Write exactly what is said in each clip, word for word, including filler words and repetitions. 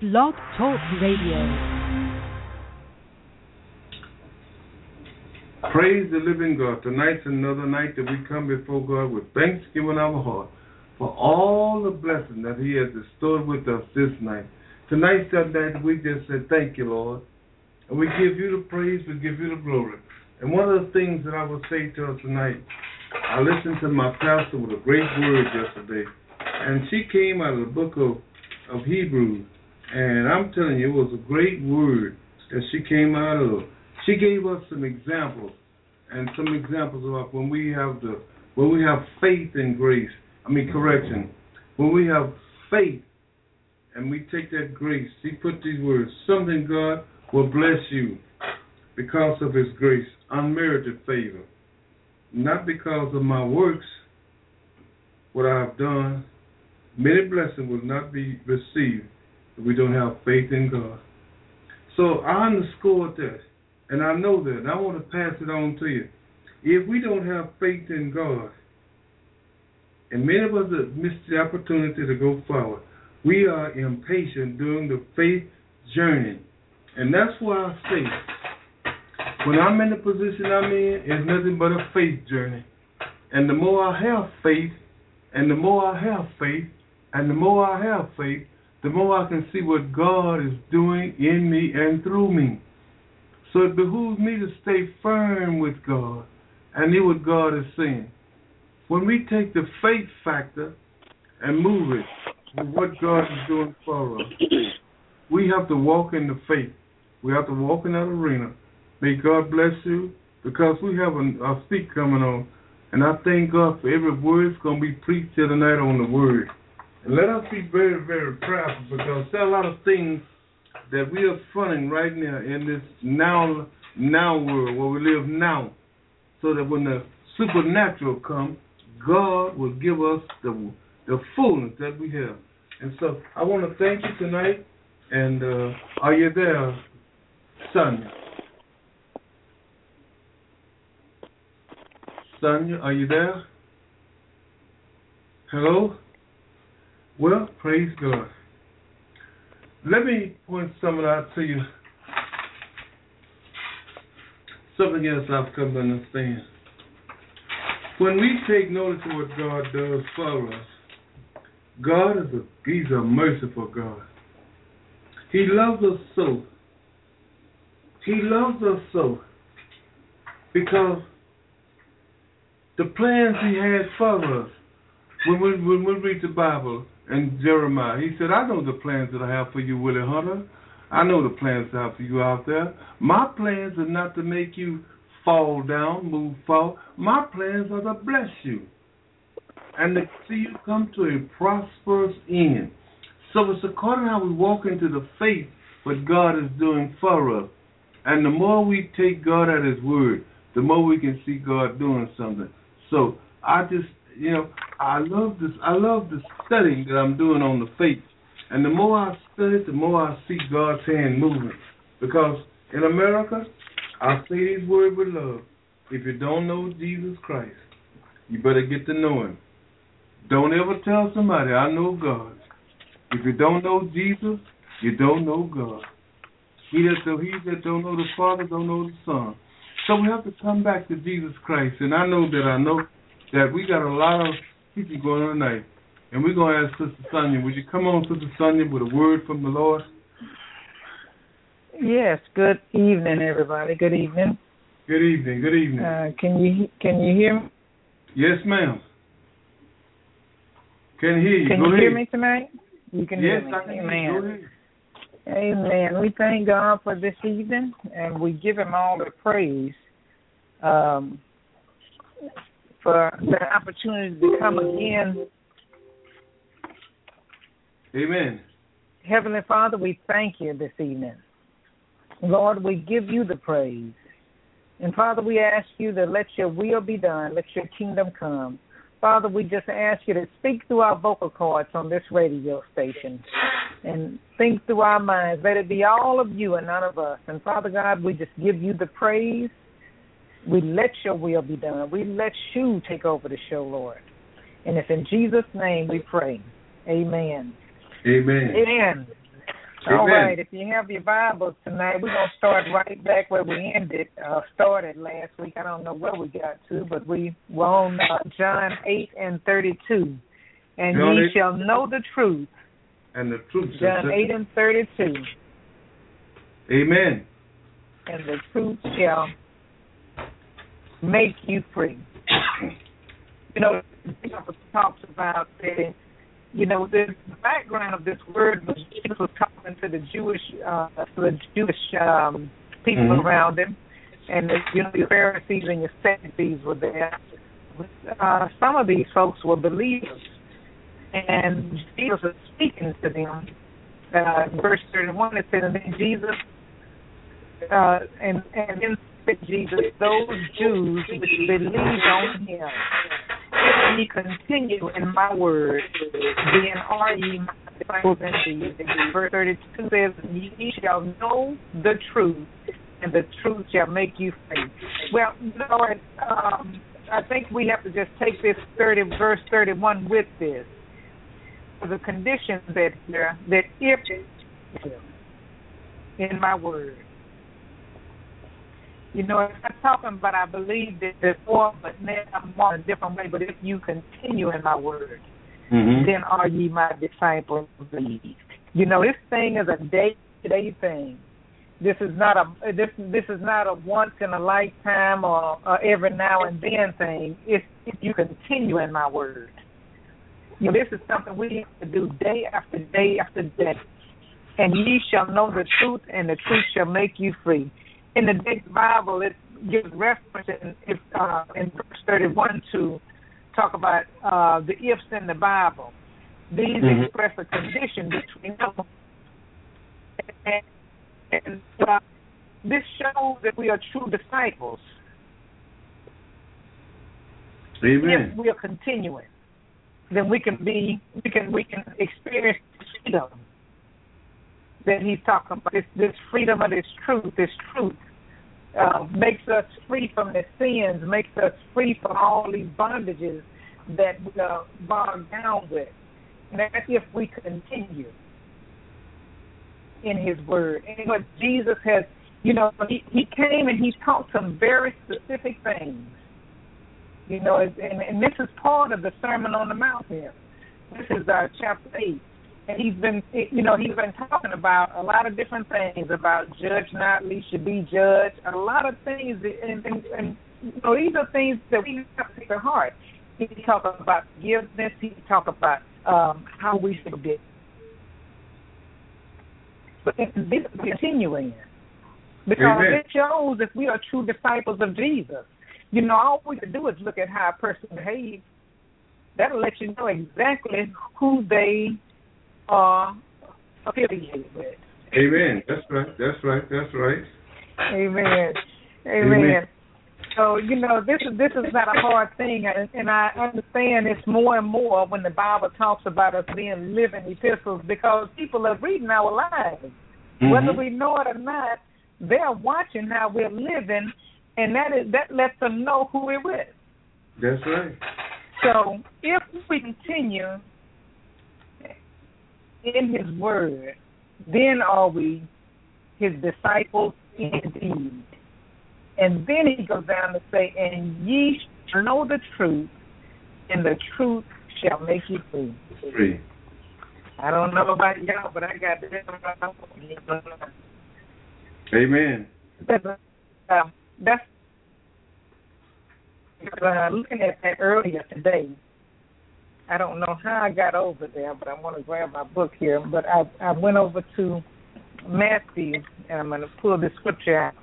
Blog Talk Radio. Praise the living God. Tonight's another night that we come before God with thanksgiving in our heart for all the blessings that He has bestowed with us this night. Tonight's that night we just said, thank you, Lord. And we give you the praise, we give you the glory. And one of the things that I will say to us tonight, I listened to my pastor with a great word yesterday. And she came out of the book of, of Hebrews. And I'm telling you, it was a great word that she came out of. She gave us some examples, and some examples of when we have the when we have faith and grace. I mean correction. When we have faith and we take that grace, she put these words, something God will bless you because of His grace, unmerited favor. Not because of my works, what I have done. Many blessings will not be received if we don't have faith in God. So I underscored that, and I know that, and I want to pass it on to you. If we don't have faith in God, and many of us have missed the opportunity to go forward, we are impatient during the faith journey. And that's why I say, when I'm in the position I'm in, it's nothing but a faith journey. And the more I have faith, and the more I have faith, and the more I have faith, the more I can see what God is doing in me and through me. So it behooves me to stay firm with God and hear what God is saying. When we take the faith factor and move it with what God is doing for us, we have to walk in the faith. We have to walk in that arena. May God bless you, because we have a, a speak coming on. And I thank God for every word that's going to be preached here tonight on the word. And let us be very, very prayerful, because there are a lot of things that we are fronting right now in this now now world where we live now, so that when the supernatural comes, God will give us the the fullness that we have. And so I want to thank you tonight. And uh, are you there, Sonia? Sonia, are you there? Hello? Well, praise God. Let me point something out to you. Something else I've come to understand. When we take notice of what God does for us, God is a He's a merciful God. He loves us so. He loves us so because the plans He had for us. When we, when we read the Bible and Jeremiah, He said, I know the plans that I have for you, Willie Hunter. I know the plans I have for you out there. My plans are not to make you fall down, move forward. My plans are to bless you and to see you come to a prosperous end. So it's according to how we walk into the faith what God is doing for us. And the more we take God at His word, the more we can see God doing something. So I just, you know, I love this. I love the studying that I'm doing on the faith. And the more I study, the more I see God's hand moving. Because in America, I say these words with love. If you don't know Jesus Christ, you better get to know Him. Don't ever tell somebody, I know God. If you don't know Jesus, you don't know God. He that, he that don't know the Father don't know the Son. So we have to come back to Jesus Christ. And I know that I know that we got a lot of people going on tonight. And we're going to ask Sister Sonia, would you come on, Sister Sonia, with a word from the Lord? Yes, good evening, everybody. Good evening. Good evening, good evening. Uh, can you can you hear me? Yes, ma'am. Can hear you. Can Go you ahead. hear me tonight? You can yes, hear me. I can. Amen. Go ahead. Amen. We thank God for this evening, and we give Him all the praise um, for the opportunity to come again. Amen. Heavenly Father, we thank You this evening. Lord, we give You the praise. And Father, we ask You to let Your will be done, let Your kingdom come. Father, we just ask You to speak through our vocal cords on this radio station and think through our minds. Let it be all of You and none of us. And Father God, we just give You the praise. We let Your will be done. We let You take over the show, Lord. And it's in Jesus' name we pray. Amen. Amen. Amen. All Amen. right, if you have your Bibles tonight, we're going to start right back where we ended, uh, started last week. I don't know where we got to, but we were on uh, John eight and thirty-two. And John ye eight, shall know the truth. and the truth shall John set eight and thirty-two. Amen. And the truth shall make you free. You know, the Bible talks about that. You know, the background of this word was Jesus was talking to the Jewish, uh, to the Jewish um, people Mhm. around him, and the, you know, the Pharisees and the Sadducees were there. Uh, some of these folks were believers, and Jesus was speaking to them. Uh, verse thirty-one, it said, and then Jesus, uh, and and then said Jesus, those Jews which believed on him, if ye continue in my word, then are ye my disciples indeed. And verse thirty-two says, ye shall know the truth, and the truth shall make you free. Well, you know, um, I think we have to just take this thirty verse thirty-one with this. The conditions that here, that if in my word. You know, I'm not talking about I believe this before, but now I'm on a different way. But if you continue in my word, Mhm. then are ye my disciples indeed. You know, this thing is a day-to-day thing. This is not a this this is not a once in a lifetime or, or every now and then thing. It's if you continue in my word. You know, this is something we have to do day after day after day. And ye shall know the truth, and the truth shall make you free. In the Big Bible, it gives reference in, if, uh, in verse thirty-one to talk about uh, the ifs in the Bible. These Mhm. express a condition between them. And, and uh, this shows that we are true disciples. Amen. If we are continuing, then we can be, we can, we can experience freedom that he's talking about. This, this freedom of this truth, this truth uh, makes us free from the sins, makes us free from all these bondages that we are bogged down with. And that's if we continue in his word. And what Jesus has, you know, he, he came and he taught some very specific things. You know, and, and this is part of the Sermon on the Mount here. This is uh, chapter eight. And he's been, you know, he's been talking about a lot of different things about judge not, lest you be judged. A lot of things, and, and, and you know, these are things that we have to take to heart. He talk about forgiveness. He talk about um, how we should be. But this is continuing, because Amen. it shows if we are true disciples of Jesus. You know, all we can do is look at how a person behaves. That'll let you know exactly who they are affiliated with. Amen. That's right. That's right. That's right. Amen. Amen. Amen. So, you know, this is this is not a hard thing, and, and I understand it's more and more when the Bible talks about us being living epistles, because people are reading our lives. Mhm. Whether we know it or not, they're watching how we're living, and that is that lets them know who we're with. That's right. So if we continue in his word, then are we his disciples indeed. And then he goes down to say, and ye shall know the truth, and the truth shall make you free. Free. I don't know about y'all, but I got this. Amen. But, uh, that's uh, looking at that earlier today. I don't know how I got over there, but I want to grab my book here. But I, I went over to Matthew, and I'm going to pull the scripture out,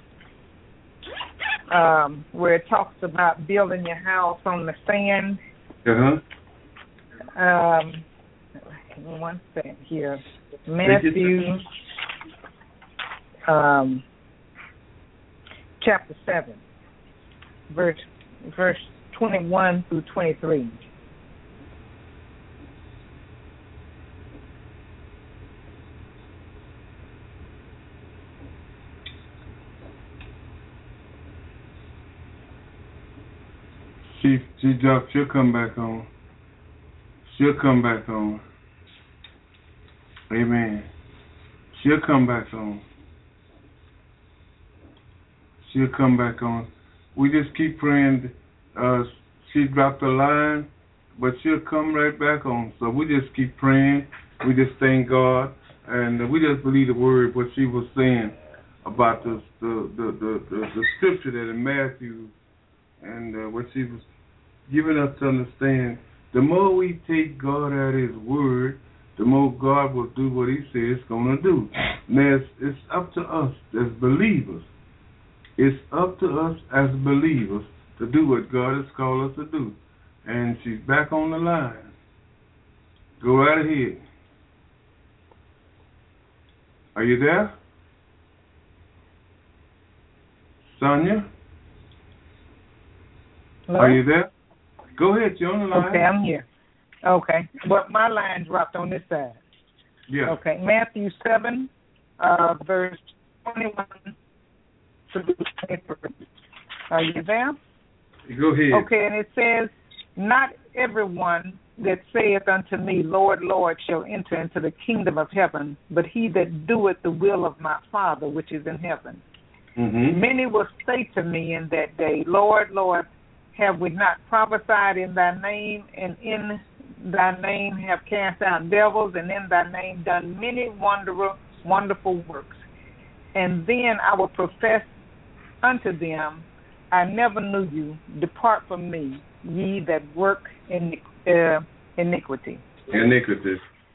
um, where it talks about building your house on the sand. Uh-huh. Um, give me one second here. Matthew, um, chapter seven, verse verse twenty-one through twenty-three. She she dropped. She'll come back on. She'll come back on. Amen. She'll come back on. She'll come back on. We just keep praying. Uh, she dropped a line, but she'll come right back on. So we just keep praying. We just thank God, and uh, we just believe the word, what she was saying about the the the the, the, the scripture that in Matthew, and uh, what she was giving us to understand. The more we take God at His word, the more God will do what He says He's going to do. Now, it's, it's up to us as believers. It's up to us as believers to do what God has called us to do. And she's back on the line. Go right ahead. Are you there? Sonia? Hello? Are you there? Go ahead, you're on the line. Okay, I'm here. Okay. Well, my line dropped on this side. Yeah. Okay. Matthew seven, uh, verse twenty-one to twenty-three. Are you there? Go ahead. Okay, and it says, not everyone that saith unto me, Lord, Lord, shall enter into the kingdom of heaven, but he that doeth the will of my Father which is in heaven. Mm-hmm. Many will say to me in that day, Lord, Lord, have we not prophesied in thy name, and in thy name have cast out devils, and in thy name done many wonderful, wonderful works? And then I will profess unto them, I never knew you. Depart from me, ye that work in uh, iniquity. Iniquity.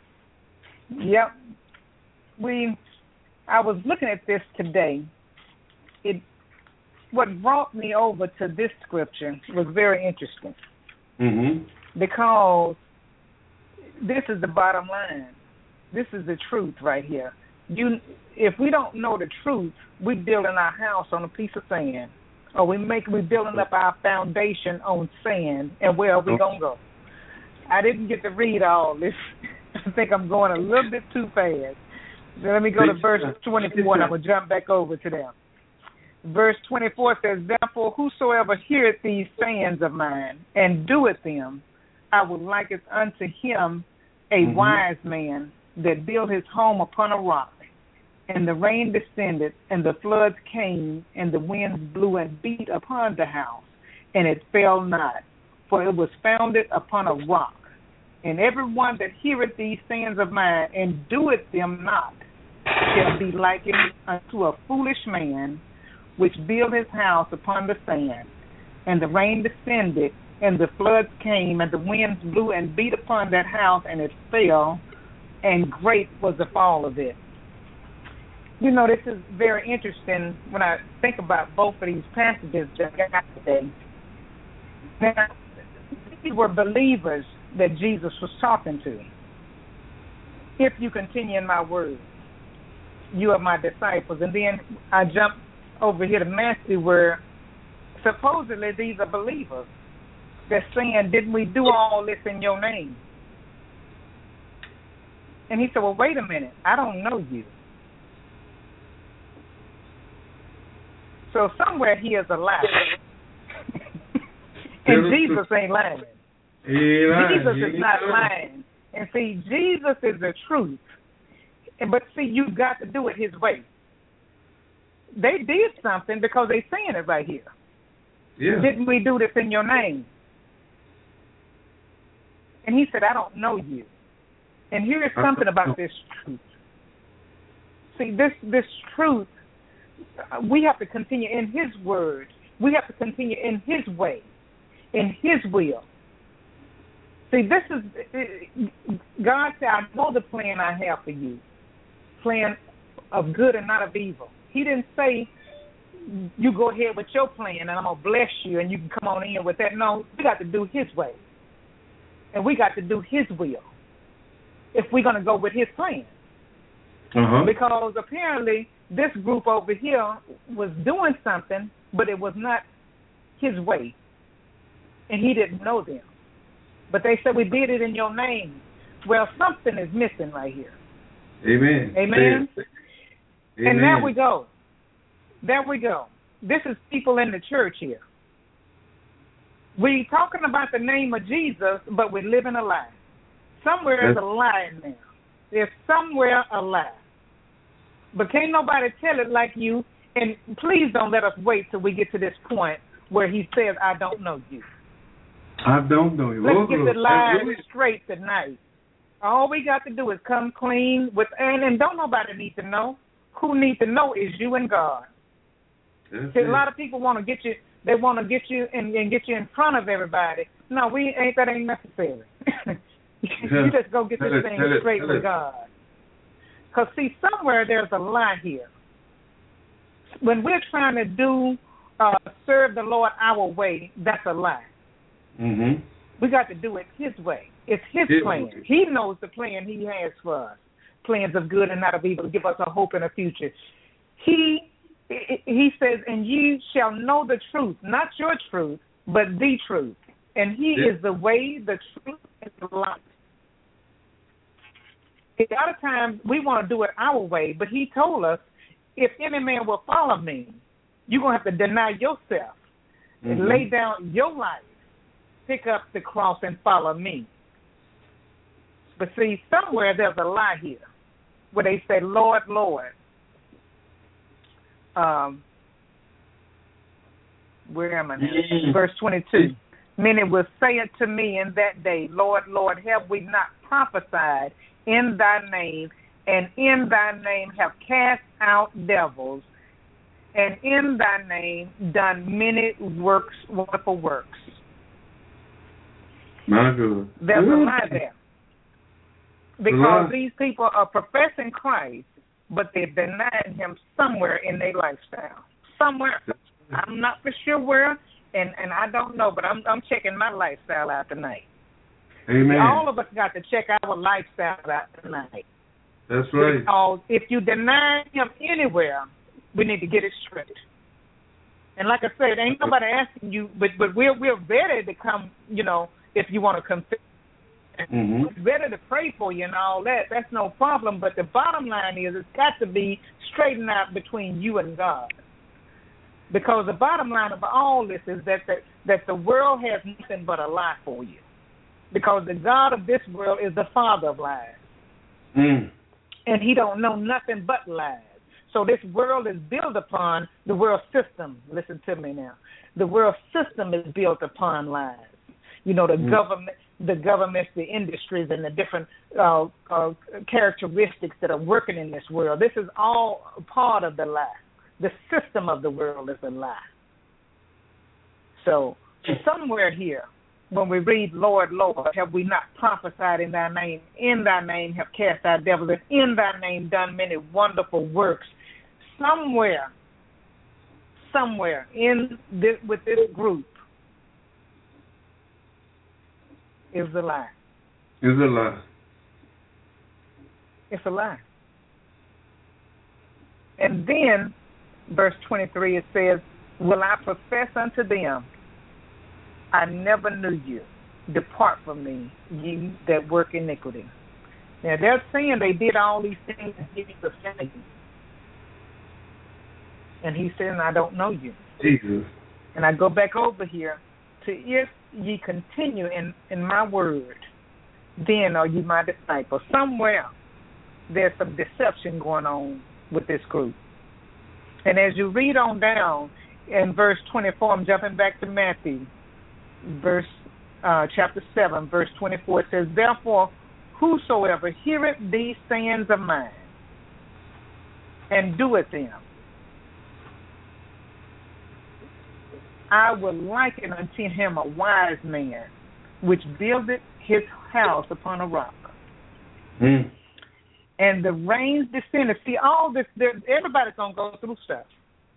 Yep. We. I was looking at this today. It. What brought me over to this scripture was very interesting. Mm-hmm. Because this is the bottom line. This is the truth right here. You, if we don't know the truth, we're building our house on a piece of sand, or we make we building up our foundation on sand. And where are we gonna go? I didn't get to read all this. I think I'm going a little bit too fast. So let me go to verse twenty-four, and I'm gonna jump back over to them. Verse twenty-four says, therefore, whosoever heareth these sayings of mine, and doeth them, I will liken unto him a mm-hmm. wise man that built his home upon a rock. And the rain descended, and the floods came, and the winds blew and beat upon the house, and it fell not, for it was founded upon a rock. And every one that heareth these sayings of mine, and doeth them not, shall be likened unto a foolish man, which built his house upon the sand. And the rain descended, and the floods came, and the winds blew and beat upon that house, and it fell, and great was the fall of it. You know, this is very interesting when I think about both of these passages that I got today. Now, these were believers that Jesus was talking to. If you continue in my word, you are my disciples. And then I jump over here to Matthew, where supposedly these are believers. They're saying, didn't we do all this in your name? And he said, well, wait a minute. I don't know you. So somewhere he is a liar. And Jesus ain't lying. He ain't lying. Jesus he is not lying. And see, Jesus is the truth. But see, you've got to do it his way. They did something because they're saying it right here. Yeah. Didn't we do this in your name? And he said, I don't know you. And here is something about this truth. See, this this truth, we have to continue in his word. We have to continue in his way, in his will. See, this is, God said, I know the plan I have for you, plan of good and not of evil. He didn't say, you go ahead with your plan and I'm going to bless you and you can come on in with that. No, we got to do his way. And we got to do his will if we're going to go with his plan. Uh-huh. Because apparently this group over here was doing something, but it was not his way. And he didn't know them. But they said, we did it in your name. Well, something is missing right here. Amen. Amen. Amen. And there we go. There we go. This is people in the church here. We talking about the name of Jesus, but we're living a lie. Somewhere there's a lie in there. There's somewhere a lie. But can't nobody tell it like you. And please don't let us wait till we get to this point where he says, I don't know you. I don't know you. Let's oh, get the line straight tonight. All we got to do is come clean with, and, and don't nobody need to know. Who needs to know is you and God. A lot of people want to get you. They want to get you and, and get you in front of everybody. No, we ain't. That ain't necessary. You just go get this tell thing it, straight it, with it. God. Because see, somewhere there's a lie here. When we're trying to do uh, serve the Lord our way, that's a lie. Mm-hmm. We got to do it His way. It's His His plan. way. He knows the plan He has for us. Plans of good and not of evil to give us a hope and a future. He he says, and ye shall know the truth, not your truth, but the truth. And He yeah. is the way, the truth, and the light. A lot of times we want to do it our way, but He told us, if any man will follow me, you're going to have to deny yourself mm-hmm. and lay down your life, pick up the cross and follow me. But see, somewhere there's a lie here where they say, Lord, Lord. Um, where am I now? Mm-hmm. Verse twenty-two. Many will say unto me in that day, Lord, Lord, have we not prophesied in thy name, and in thy name have cast out devils, and in thy name done many works, wonderful works. My God. There's a lie there. Because these people are professing Christ, but they're denying Him somewhere in their lifestyle. Somewhere. I'm not for sure where, and, and I don't know, but I'm I'm checking my lifestyle out tonight. Amen. All of us got to check our lifestyle out tonight. That's right. Because if you deny Him anywhere, we need to get it straight. And like I said, ain't nobody asking you, but but we're we're ready to come. You know, if you want to confess. Mm-hmm. It's better to pray for you and all that. That's no problem. But the bottom line is it's got to be straightened out between you and God. Because the bottom line of all this is that the, that the world has nothing but a lie for you. Because the God of this world is the father of lies. Mm. And He don't know nothing but lies. So this world is built upon the world system. Listen to me now. The world system is built upon lies. You know, the mm. government. the governments, the industries, and the different uh, uh, characteristics that are working in this world. This is all part of the lie. The system of the world is a lie. So somewhere here, when we read, Lord, Lord, have we not prophesied in thy name? In thy name have cast out devils, and in thy name done many wonderful works. Somewhere, somewhere in this, with this group, is a lie. Is a lie. It's a lie. And then, verse twenty-three, it says, will I profess unto them, I never knew you. Depart from me, ye that work iniquity. Now, they're saying they did all these things and give you the same. And He's saying, I don't know you. Jesus. And I go back over here to if ye continue in, in my word, then are ye my disciples. Somewhere there's some deception going on with this group. And as you read on down in verse twenty-four, I'm jumping back to Matthew, verse uh, chapter seven, verse twenty-four, it says, therefore, whosoever heareth these sayings of mine and doeth them, I will liken unto him a wise man, which buildeth his house upon a rock. Mm. And the rains descended. See, all this, everybody's going to go through stuff.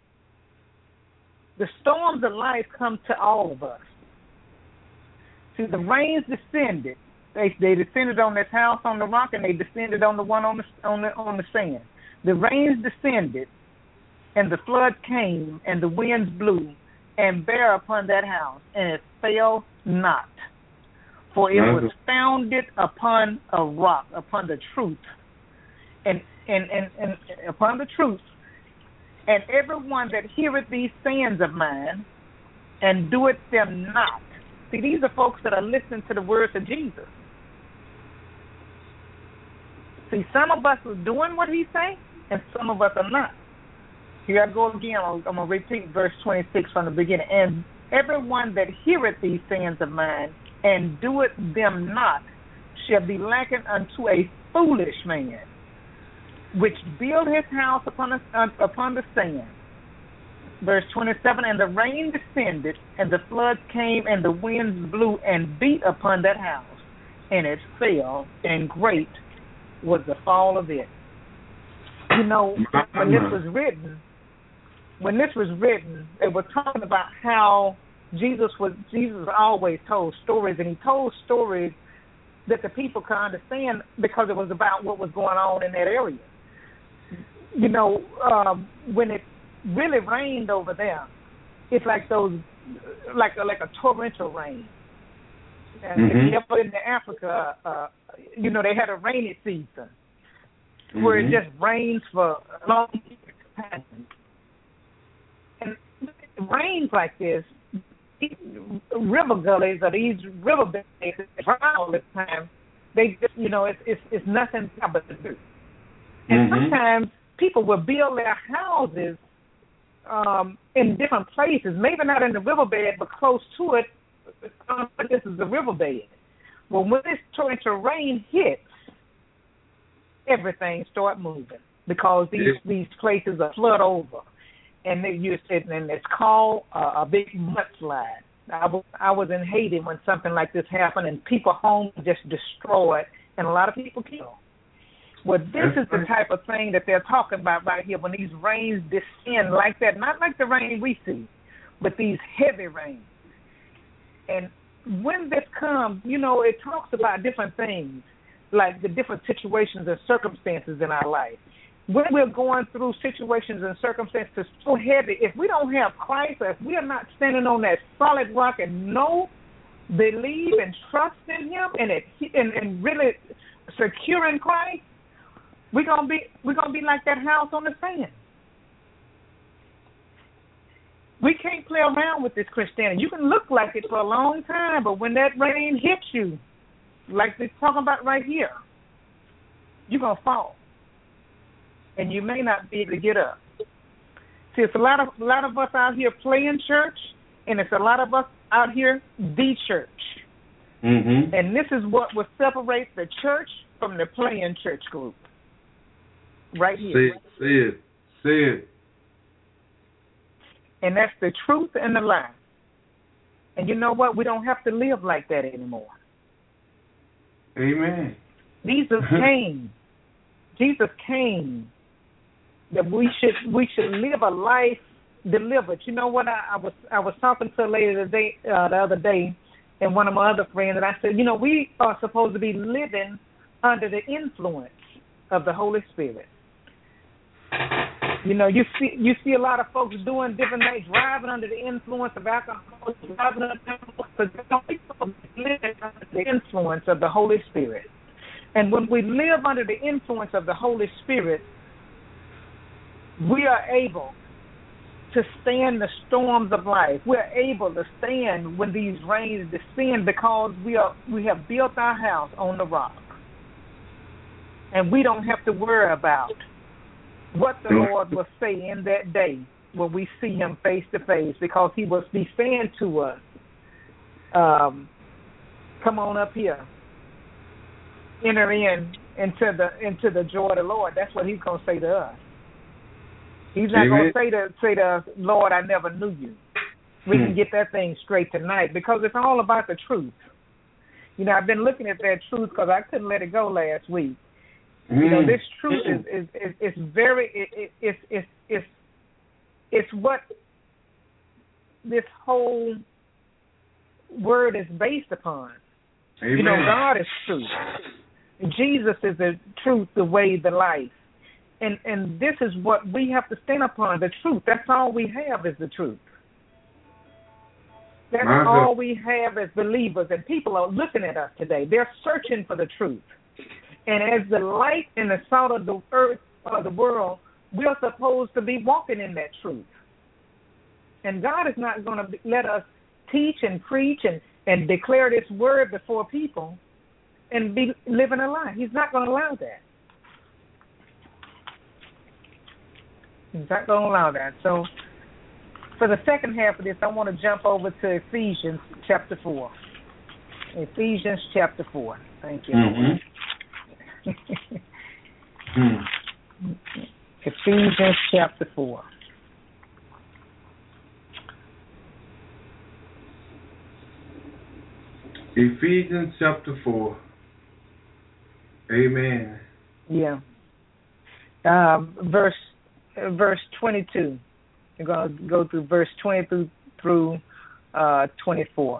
The storms of life come to all of us. See, the rains descended. They they descended on this house on the rock, and they descended on the one on the on the on the sand. The rains descended, and the flood came, and the winds blew, and bare upon that house, and it fell not, for it was founded upon a rock, upon the truth, and and and, and upon the truth. And everyone that heareth these sayings of mine, and doeth them not. See, these are folks that are listening to the words of Jesus. See, some of us are doing what He's saying, and some of us are not. Here I go again. I'm going to repeat verse twenty-six from the beginning. And everyone that heareth these sayings of mine and doeth them not shall be likened unto a foolish man, which built his house upon the, uh, upon the sand. Verse twenty-seven, and the rain descended, and the floods came, and the winds blew and beat upon that house, and it fell, and great was the fall of it. You know, when this was written, when this was written, they were talking about how Jesus was Jesus always told stories, and he told stories that the people could understand because it was about what was going on in that area. You know, um, when it really rained over there, it's like those, like a, like a torrential rain. And mm-hmm. if you ever been to Africa, uh, you know, they had a rainy season mm-hmm. where it just rains for a long time. And rains like this, these river gullies or these river beds that dry all the time, they just, you know, it's it's, it's nothing but to do. And mm-hmm. sometimes people will build their houses um, in different places, maybe not in the riverbed, but close to it. Um, this is the riverbed. Well, when this torrential rain hits, everything starts moving because these yeah. these places are flood over, and they use it, and it's called uh, a big mudslide. I was I was in Haiti when something like this happened, and people homes just destroyed, and a lot of people killed. Well, this is the type of thing that they're talking about right here when these rains descend like that, not like the rain we see, but these heavy rains. And when this comes, you know, it talks about different things, like the different situations and circumstances in our life. When we're going through situations and circumstances so heavy, if we don't have Christ, if we are not standing on that solid rock and know, believe, and trust in Him, and it, and, and really secure in Christ, we're gonna be we're gonna be like that house on the sand. We can't play around with this Christianity. You can look like it for a long time, but when that rain hits you, like they're talking about right here, you're going to fall. And you may not be able to get up. See, it's a lot of a lot of us out here playing church, and it's a lot of us out here the church. Mm-hmm. And this is what will separate the church from the playing church group. Right here. Say it, say it, say it. And that's the truth and the lie. And you know what? We don't have to live like that anymore. Amen. Jesus came. Jesus came that we should we should live a life delivered. You know what? I, I was I was talking to a lady today, uh, the other day, and one of my other friends, and I said, you know, we are supposed to be living under the influence of the Holy Spirit. You know, you see you see a lot of folks doing different things, driving under the influence of alcohol, driving under the influence of the Holy Spirit. And when we live under the influence of the Holy Spirit, we are able to stand the storms of life. We're able to stand when these rains descend because we are we have built our house on the rock. And we don't have to worry about what the Lord will say in that day when we see Him face to face, because He will be saying to us, um, come on up here, enter in into the into the joy of the Lord. That's what He's going to say to us. He's not going to say to say to us, Lord, I never knew you. We can get that thing straight tonight because it's all about the truth. You know, I've been looking at that truth because I couldn't let it go last week. Mm. You know, this truth is is, is, is very it, it, it's it's it's it's what this whole word is based upon. Amen. You know, God is truth. Jesus is the truth, the way, the life. And and this is what we have to stand upon, the truth. That's all we have is the truth. That's My all God. we have as believers, and people are looking at us today. They're searching for the truth. And as the light and the salt of the earth, of the world, we're supposed to be walking in that truth. And God is not going to let us teach and preach and, and declare this word before people and be living a lie. He's not going to allow that. He's not going to allow that. So for the second half of this, I want to jump over to Ephesians chapter four. Ephesians chapter four. Thank you. Mm-hmm. mm. Ephesians chapter four. Ephesians chapter four. Amen. Yeah. Um, verse uh, verse twenty-two. We're going to go through verse twenty through, through uh, twenty-four.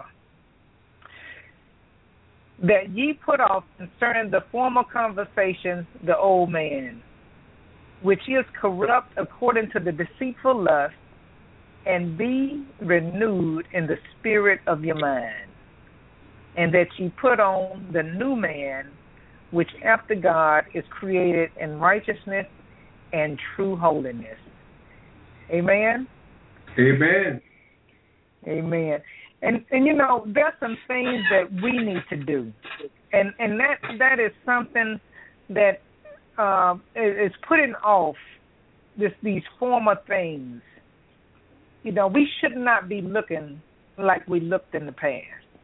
That ye put off concerning the former conversation the old man, which is corrupt according to the deceitful lust, and be renewed in the spirit of your mind, and that ye put on the new man, which after God is created in righteousness and true holiness. Amen? Amen. Amen. And and you know, there's some things that we need to do. And and that that is something that uh, is putting off this these former things. You know, we should not be looking like we looked in the past.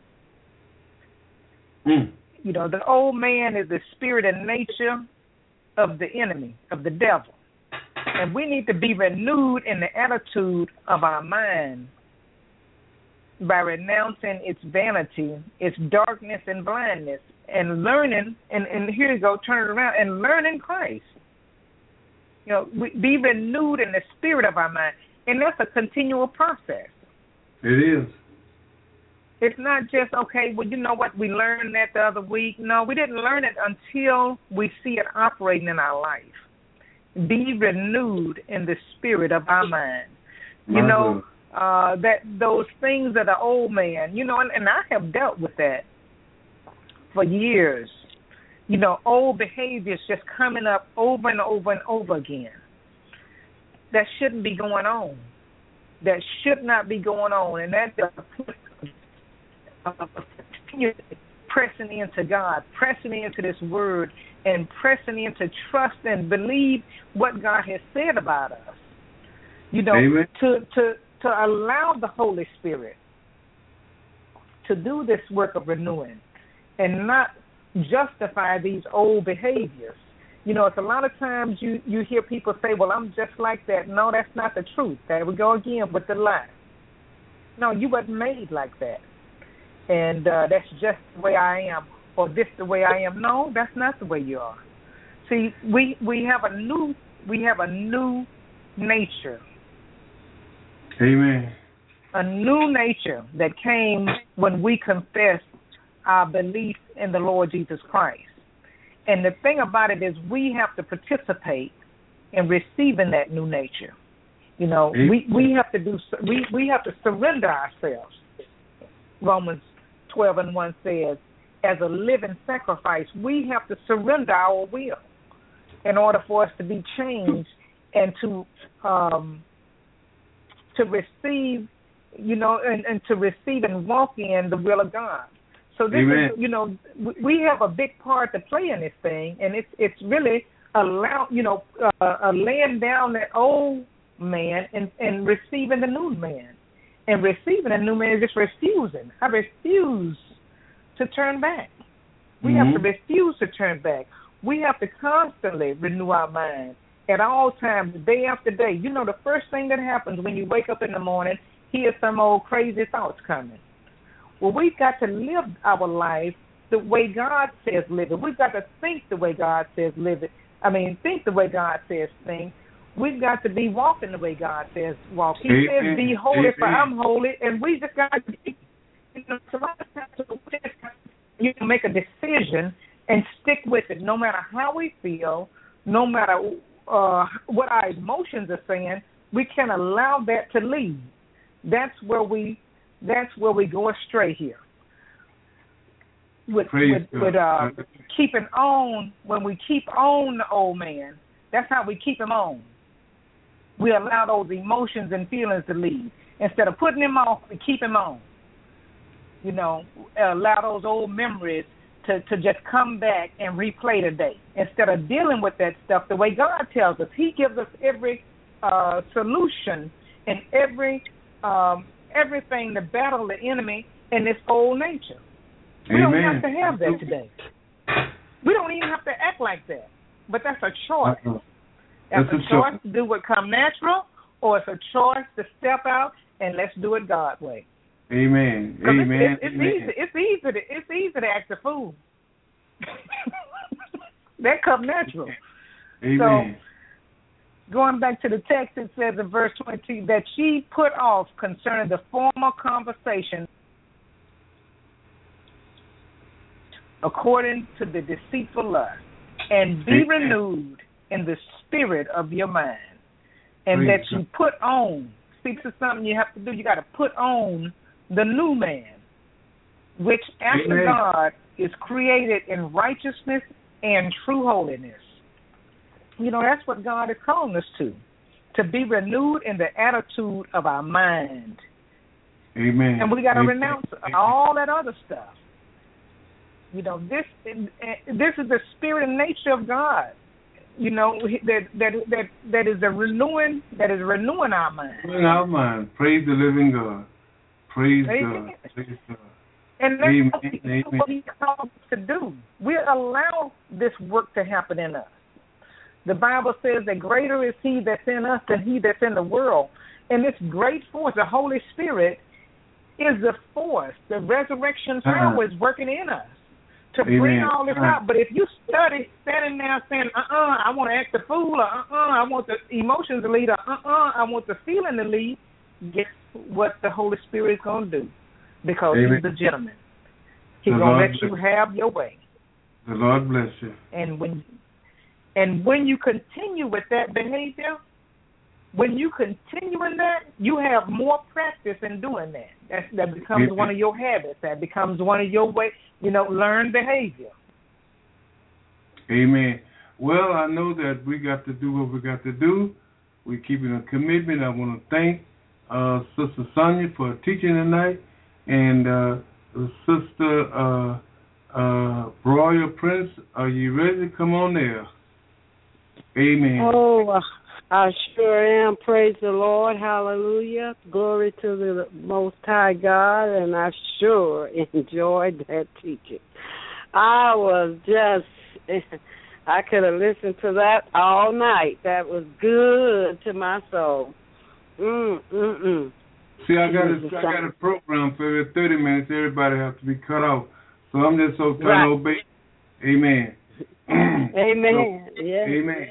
Mm. You know, the old man is the spirit and nature of the enemy, of the devil. And we need to be renewed in the attitude of our mind by renouncing its vanity, its darkness and blindness, and learning, and, and here you go, turn it around, and learning Christ. You know, we, be renewed in the spirit of our mind. And that's a continual process. It is. It's not just, okay, well, you know what, we learned that the other week. No, we didn't learn it until we see it operating in our life. Be renewed in the spirit of our mind. You My know, God. uh, that those things of the old man, you know, and, and I have dealt with that for years. You know, old behaviors just coming up over and over and over again. That shouldn't be going on. That should not be going on. And that uh, pressing into God, pressing into this word, and pressing into trust and believe what God has said about us. You know, Amen. to to to allow the Holy Spirit to do this work of renewing and not justify these old behaviors. You know, it's a lot of times you, you hear people say, well, I'm just like that. No, that's not the truth. There we go again with the lie. No, you wasn't made like that. And uh, that's just the way I am, or this the way I am. No, that's not the way you are. See, we we have a new we have a new nature. Amen. A new nature that came when we confessed our belief in the Lord Jesus Christ. And the thing about it is we have to participate in receiving that new nature. You know, Amen. we, we have to do we, we have to surrender ourselves. Romans twelve and one says, as a living sacrifice, we have to surrender our will in order for us to be changed and to um, to receive, you know, and, and to receive and walk in the will of God. So this Amen. is, you know, we have a big part to play in this thing, and it's it's really allow, you know, uh, uh, laying down that old man and, and receiving the new man. And receiving a new man is just refusing. I refuse to turn back. We mm-hmm. have to refuse to turn back. We have to constantly renew our mind at all times, day after day. You know, the first thing that happens when you wake up in the morning, here's some old crazy thoughts coming. Well, we've got to live our life the way God says live it. We've got to think the way God says live it. I mean, think the way God says think. We've got to be walking the way God says walk. He Amen. says, be holy, Amen. for I'm holy. And we just got to be, you know, so a lot of times we just got to, you know, make a decision and stick with it, no matter how we feel, no matter uh, what our emotions are saying. We can't allow that to lead. That's where we, that's where we go astray here. With Praise with, with uh, keeping on, when we keep on the old man, that's how we keep him on. We allow those emotions and feelings to lead. Instead of putting him off, we keep him on. You know, allow those old memories to, to just come back and replay today. Instead of dealing with that stuff the way God tells us. He gives us every uh, solution in every um, everything to battle the enemy in this old nature. We Amen. don't have to have that today. We don't even have to act like that. But that's a choice. Uh-huh. That's, that's a, a choice, choice to do what come natural, or it's a choice to step out and let's do it God's way. Amen. Amen. It's, it's, it's Amen. easy. It's easy. To, it's easy to act a fool. That comes natural. Amen. So, going back to the text, it says in verse twenty that she put off concerning the former conversation according to the deceitful lust, and be Amen. renewed in the spirit of your mind, and Praise that you put on. Speaks of something you have to do. You got to put on the new man, which after Amen. God is created in righteousness and true holiness. You know, that's what God is calling us to, to be renewed in the attitude of our mind. Amen. And we got to Amen. renounce Amen. all that other stuff. You know, this this is the spirit and nature of God. You know, that that that that is the renewing that is renewing our mind. Renewing our mind. Praise the living God. Praise Amen. God. Praise God. And that's Amen. what, we, Amen. what He called us to do. We allow this work to happen in us. The Bible says that greater is He that's in us than he that's in the world. And this great force, the Holy Spirit, is the force. The resurrection power uh-huh. is working in us to Amen. bring all this uh-huh. out. But if you study standing there saying, uh-uh, I want to act the fool, or uh-uh, I want the emotions to lead, or uh-uh, I want the feeling to lead, guess what the Holy Spirit is going to do? Because Amen. He's the gentleman. He's the going to Lord let you have your way. The Lord bless you. And when and when you continue with that behavior, when you continue in that, you have more practice in doing that. That, that becomes Amen. one of your habits. That becomes one of your way, you know, learned behavior. Amen. Well, I know that we got to do what we got to do. We're keeping a commitment. I want to thank uh, Sister Sonia for teaching tonight, and uh, Sister uh, uh, Royal Prince, are you ready to come on there? Amen. Oh, I sure am. Praise the Lord. Hallelujah. Glory to the Most High God, and I sure enjoyed that teaching. I was just, I could have listened to that all night. That was good to my soul. Mm, mm, mm. See, I got a, I got a program for every thirty minutes. Everybody has to be cut off. So I'm just so trying to obey. Amen. Amen. So, yes. Amen.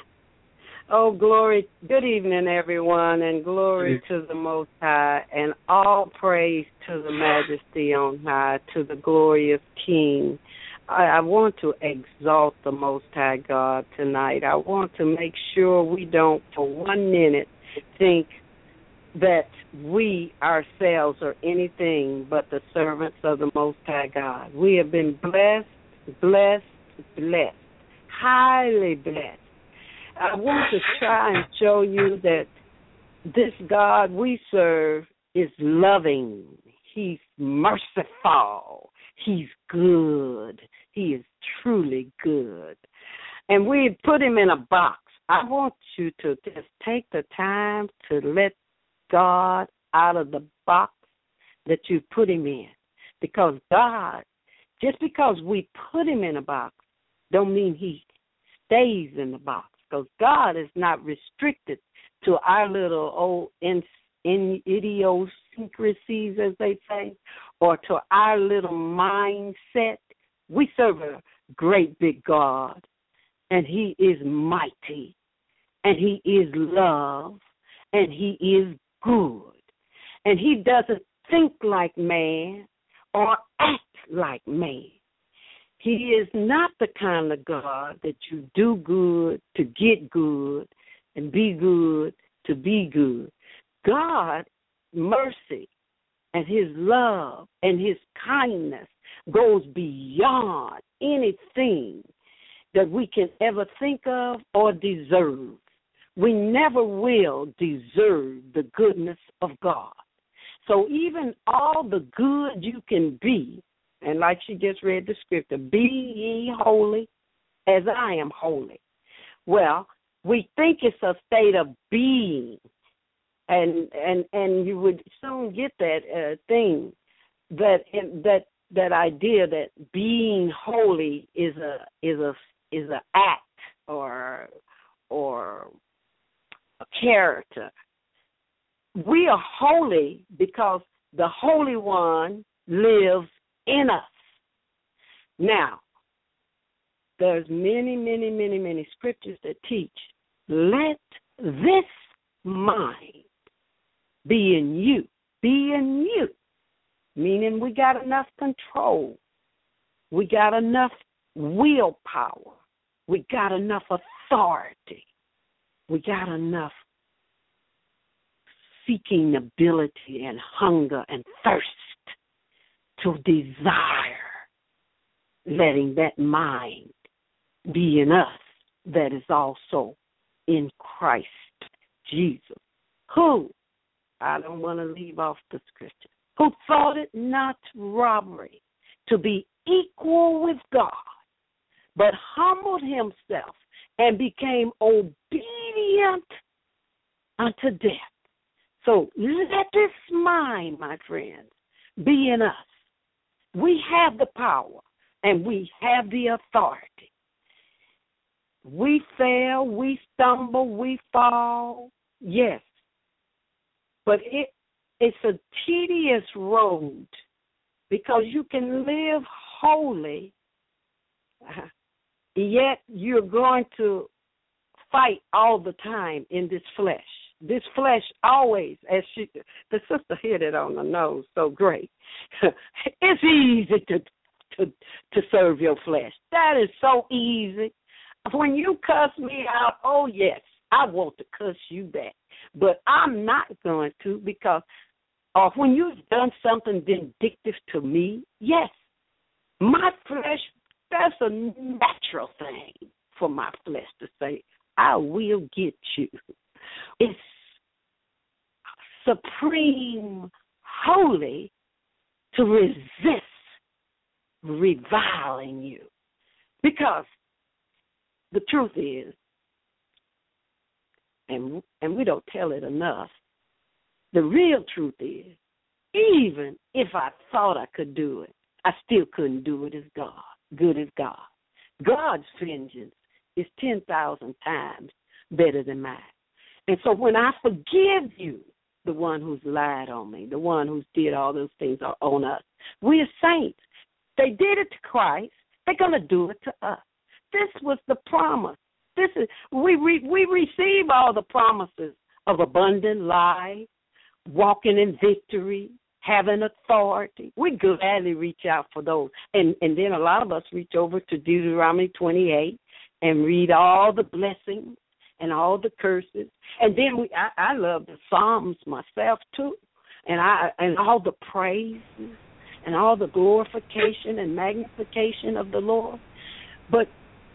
Oh, glory. Good evening, everyone, and glory to the Most High, and all praise to the Majesty on high, to the glorious King. I, I want to exalt the Most High God tonight. I want to make sure we don't for one minute think that we ourselves are anything but the servants of the Most High God. We have been blessed, blessed, blessed, highly blessed. I want to try and show you that this God we serve is loving. He's merciful. He's good. He is truly good. And we put him in a box. I want you to just take the time to let God out of the box that you put him in. Because God, just because we put him in a box, don't mean he stays in the box. Because God is not restricted to our little old in, in idiosyncrasies, as they say, or to our little mindset. We serve a great big God, and he is mighty, and he is love, and he is good. And he doesn't think like man or act like man. He is not the kind of God that you do good to get good and be good to be good. God, mercy and his love and his kindness goes beyond anything that we can ever think of or deserve. We never will deserve the goodness of God. So even all the good you can be, and like she just read the scripture, be ye holy as I am holy. Well, We think it's a state of being, and and and you would soon get that uh, thing, that that that idea that being holy is a is a is a act or or a character. We are holy because the Holy One lives in us. Now, there's many, many, many, many scriptures that teach, let this mind be in you. Be in you. Meaning we got enough control. We got enough willpower. We got enough authority. We got enough seeking ability and hunger and thirst to desire letting that mind be in us that is also in Christ Jesus, who, I don't want to leave off the scripture, who thought it not robbery to be equal with God, but humbled himself and became obedient unto death. So let this mind, my friends, be in us. We have the power and we have the authority. We fail, we stumble, we fall, yes. But it it's a tedious road because you can live holy, yet you're going to fight all the time in this flesh. This flesh always, as she, the sister hit it on the nose so great. It's easy to, to to serve your flesh. That is so easy. When you cuss me out, oh yes, I want to cuss you back. But I'm not going to because or when you've done something vindictive to me, yes, my flesh, that's a natural thing for my flesh to say, I will get you. It's supreme holy to resist reviling you. Because the truth is, and and we don't tell it enough, the real truth is, even if I thought I could do it, I still couldn't do it as God, good as God. God's vengeance is ten thousand times better than mine. And so when I forgive you, the one who's lied on me, the one who's did all those things on us, we're saints. They did it to Christ. They're going to do it to us. This was the promise. This is we we, we receive all the promises of abundant life, walking in victory, having authority. We gladly reach out for those. And, and then a lot of us reach over to Deuteronomy twenty-eight and read all the blessings and all the curses. And then we, I, I love the Psalms myself too, and I and all the praises and all the glorification and magnification of the Lord. But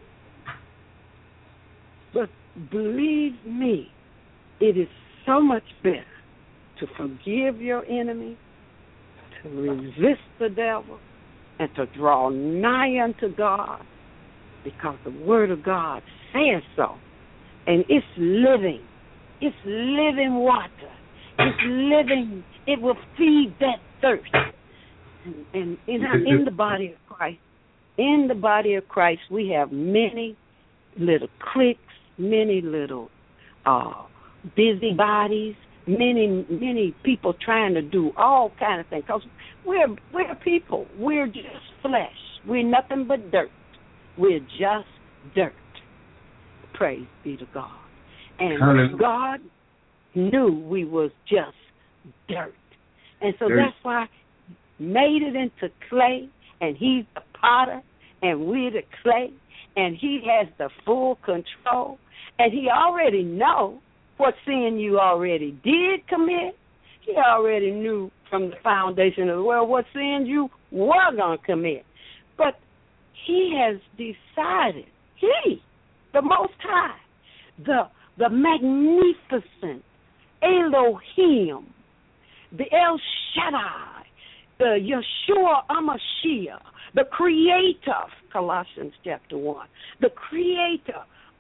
but believe me, it is so much better to forgive your enemy, to resist the devil, and to draw nigh unto God, because the Word of God says so. And it's living. It's living water. It's living. It will feed that thirst. And, and in, our, in the body of Christ, in the body of Christ, we have many little cliques, many little uh, busybodies, many many people trying to do all kind of things. Because we're we're people. We're just flesh. We're nothing but dirt. We're just dirt. Praise be to God. And Hallelujah. God knew we was just dirt. And so dirt. That's why he made it into clay, and he's the potter, and we're the clay, and he has the full control. And he already know what sin you already did commit. He already knew from the foundation of the world what sins you were going to commit. But he has decided, he, the Most High, the the magnificent Elohim, the El Shaddai, the Yeshua HaMashiach, the creator, Colossians chapter one, the creator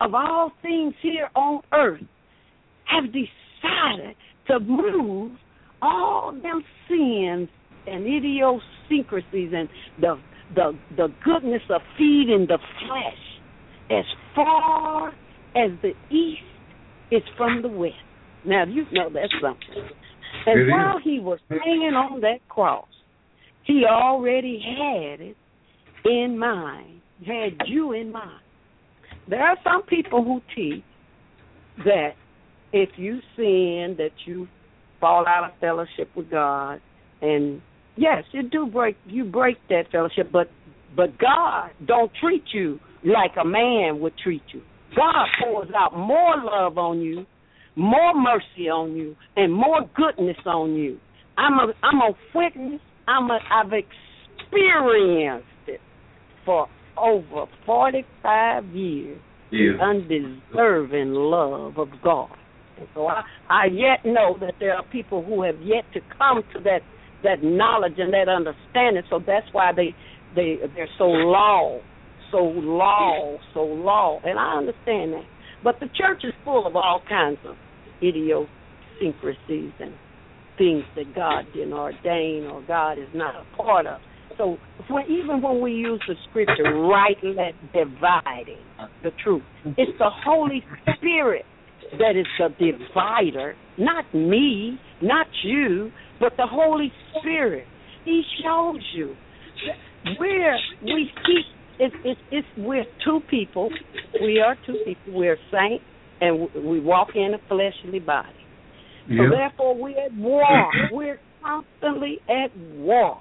of all things here on earth have decided to move all them sins and idiosyncrasies and the the the goodness of feeding the flesh as far as the east is from the west. Now you know that's something. And It while is. he was hanging on that cross, he already had it in mind, had you in mind. There are some people who teach that if you sin, that you fall out of fellowship with God, and yes, you do break you break that fellowship, but but God don't treat you like a man would treat you. God pours out more love on you, more mercy on you, and more goodness on you. I'm a I'm a witness. I'm a I've experienced it for over forty-five years. Yes. The undeserving love of God. And so I, I yet know that there are people who have yet to come to that, that knowledge and that understanding. So that's why they they they're so low, so low, so low. And I understand that. But the church is full of all kinds of idiosyncrasies and things that God didn't ordain or God is not a part of. So when, even when we use the scripture, rightly dividing the truth, it's the Holy Spirit that is the divider, not me, not you, but the Holy Spirit. He shows you. We're, we keep, it's, it's, it's, we're two people. We are two people. We're saints, and we walk in a fleshly body. So Yep. therefore, we're at war. We're constantly at war.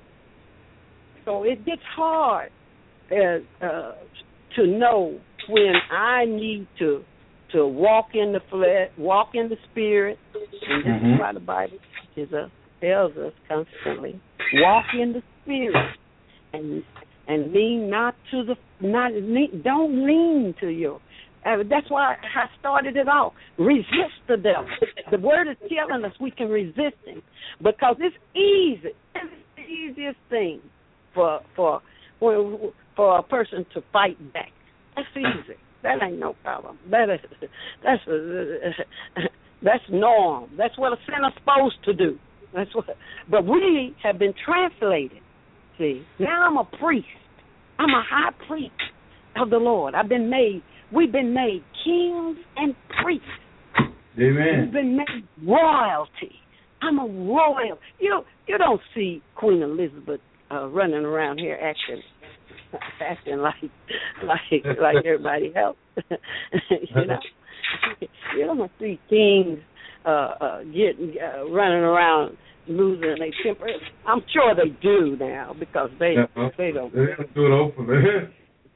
So it gets hard uh, uh, to know when I need to to walk in the flesh, walk in the spirit, and this Mhm. is why the Bible teaches us, tells us constantly, walk in the spirit, and and lean not to the not lean, don't lean to your. Uh, that's why I started it off. Resist the devil. The word is telling us we can resist him because it's easy. It's the easiest thing for for for, for a person to fight back. That's easy. That ain't no problem. That is that's uh, that's norm. That's what a sinner's supposed to do. That's what. But we have been translated. See, now I'm a priest. I'm a high priest of the Lord. I've been made. We've been made kings and priests. Amen. We've been made royalty. I'm a royal. You know, you don't see Queen Elizabeth uh, running around here acting, acting like, like, like everybody else. you know, you don't see kings uh, uh, getting uh, running around losing their temper. I'm sure they do now because they Yeah, they don't. They didn't do it openly.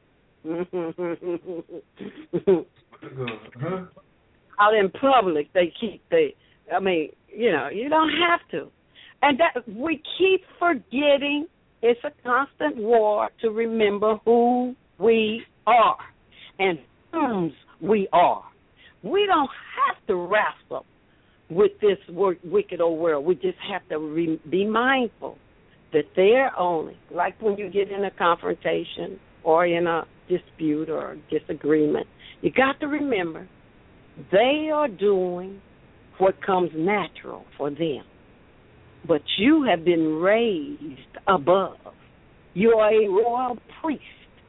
huh? Out in public, they keep they. I mean, you know, you don't have to, and that we keep forgetting. It's a constant war to remember who we are and whose we are. We don't have to wrestle with this wicked old world. We just have to re- be mindful that they're only, like when you get in a confrontation or in a dispute or disagreement, you got to remember they are doing what comes natural for them. But you have been raised above. You are a royal priest.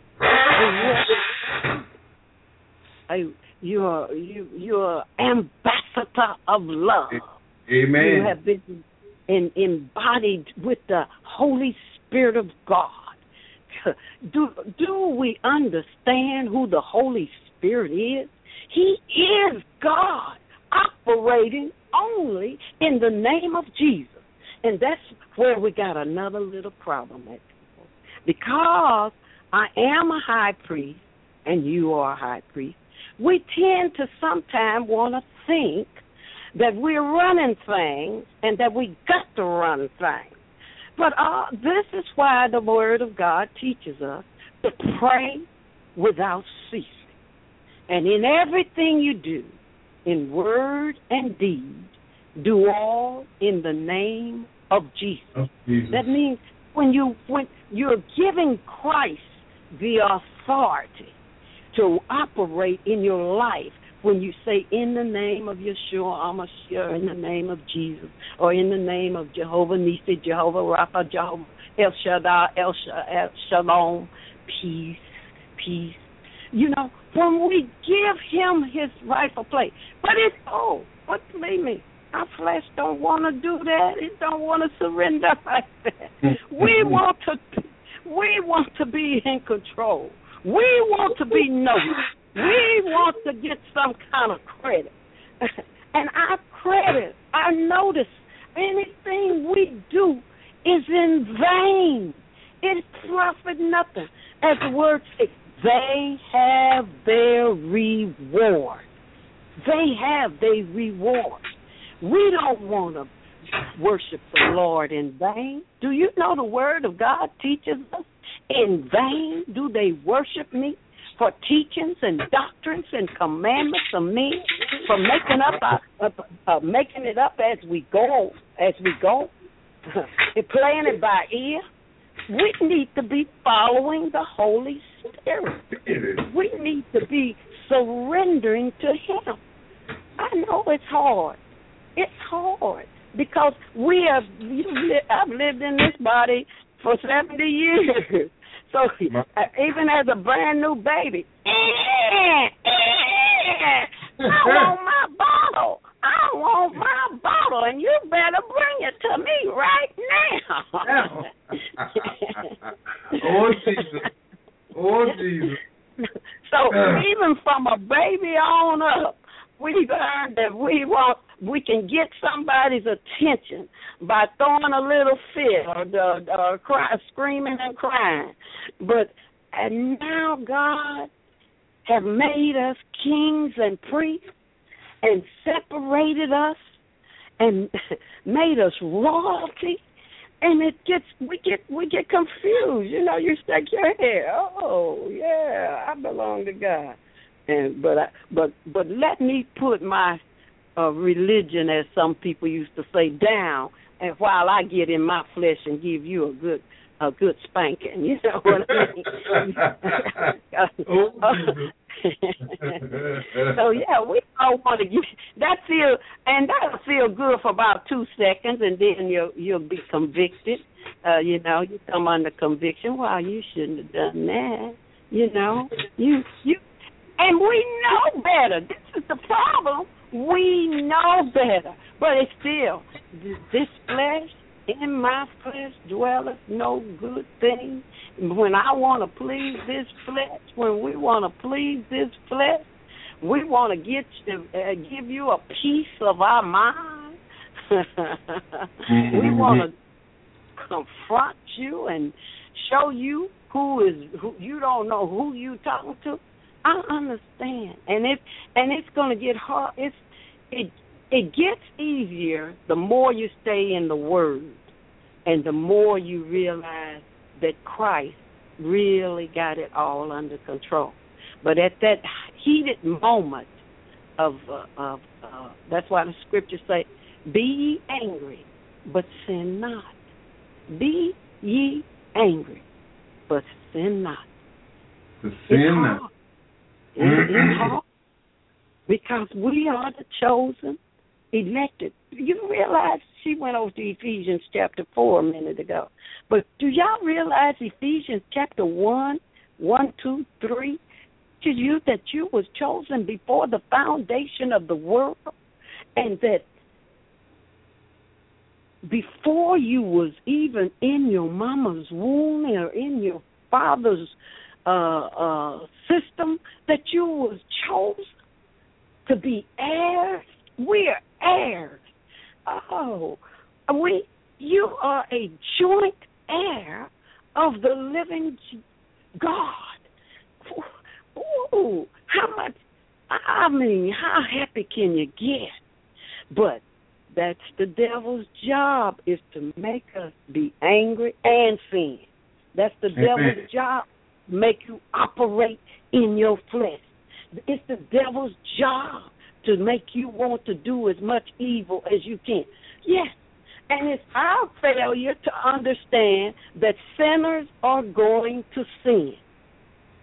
You are you you are ambassador of love. Amen. You have been in, embodied with the Holy Spirit of God. Do do we understand who the Holy Spirit is? He is God operating only in the name of Jesus. And that's where we got another little problem at. Because I am a high priest and you are a high priest, we tend to sometimes want to think that we're running things and that we got to run things. But uh, this is why the Word of God teaches us to pray without ceasing. And in everything you do, in word and deed, do all in the name of Jesus. Oh, Jesus. That means when you when you're giving Christ the authority to operate in your life when you say, in the name of Yeshua HaMashiach, in the name of Jesus, or in the name of Jehovah Nissi, Jehovah Rapha, Jehovah El Shaddai, El, Sh- El Shalom, peace, peace. You know, when we give him his rightful place. But it's, oh, but believe me, our flesh don't want to do that. It don't want to surrender like that. We want to, we want to be in control. We want to be noticed. We want to get some kind of credit. And our credit, our notice, anything we do is in vain. It profit nothing. As the word says, they have their reward. They have their reward. We don't want to worship the Lord in vain. Do you know the word of God teaches us? In vain do they worship me for teachings and doctrines and commandments of men, for making up uh, uh, uh, making it up as we go, as we go, and playing it by ear. We need to be following the Holy Spirit. We need to be surrendering to him. I know it's hard. It's hard because we have. You li- I've lived in this body for seventy years. So uh, even as a brand new baby, I want my bottle. I want my bottle, and you better bring it to me right now. Oh, Jesus. Oh, Jesus. So even from a baby on up, we've learned that we want, we can get somebody's attention by throwing a little fit or the, uh, cry, screaming and crying. But and now God have made us kings and priests and separated us and made us royalty. And it gets we get we get confused. You know, you shake your head. Oh yeah, I belong to God. And but I, but but let me put my uh, religion, as some people used to say, down, and while I get in my flesh and give you a good a good spanking. You know what I mean? Oh, so yeah, we all want to get that feel, and that'll feel good for about two seconds, and then you'll you'll be convicted. Uh, you know, you come under conviction. Well, you shouldn't have done that. You know, you you, and we know better. This is the problem. We know better, but it's still this flesh. In my flesh dwelleth no good thing. When I want to please this flesh, when we want to please this flesh, we want to get you, uh, give you a piece of our mind. We want to confront you and show you who is who. You don't know who you talking to. I understand, and it and it's going to get hard. It's it. It gets easier the more you stay in the Word and the more you realize that Christ really got it all under control. But at that heated moment of, uh, of uh, that's why the scriptures say, be ye angry, but sin not. Be ye angry, but sin not. The sin not. It, it's hard because we are the chosen, elected. You realize she went over to Ephesians chapter four a minute ago. But do y'all realize Ephesians chapter one, one, two, three, to you that you was chosen before the foundation of the world, and that before you was even in your mama's womb or in your father's uh, uh, system, that you was chosen to be heirs. We're heirs. Oh, we. You are a joint heir of the living God. Ooh, how much? I mean, how happy can you get? But that's the devil's job, is to make us be angry and sin. That's the Amen. devil's job, make you operate in your flesh. It's the devil's job to make you want to do as much evil as you can. Yes, and it's our failure to understand that sinners are going to sin.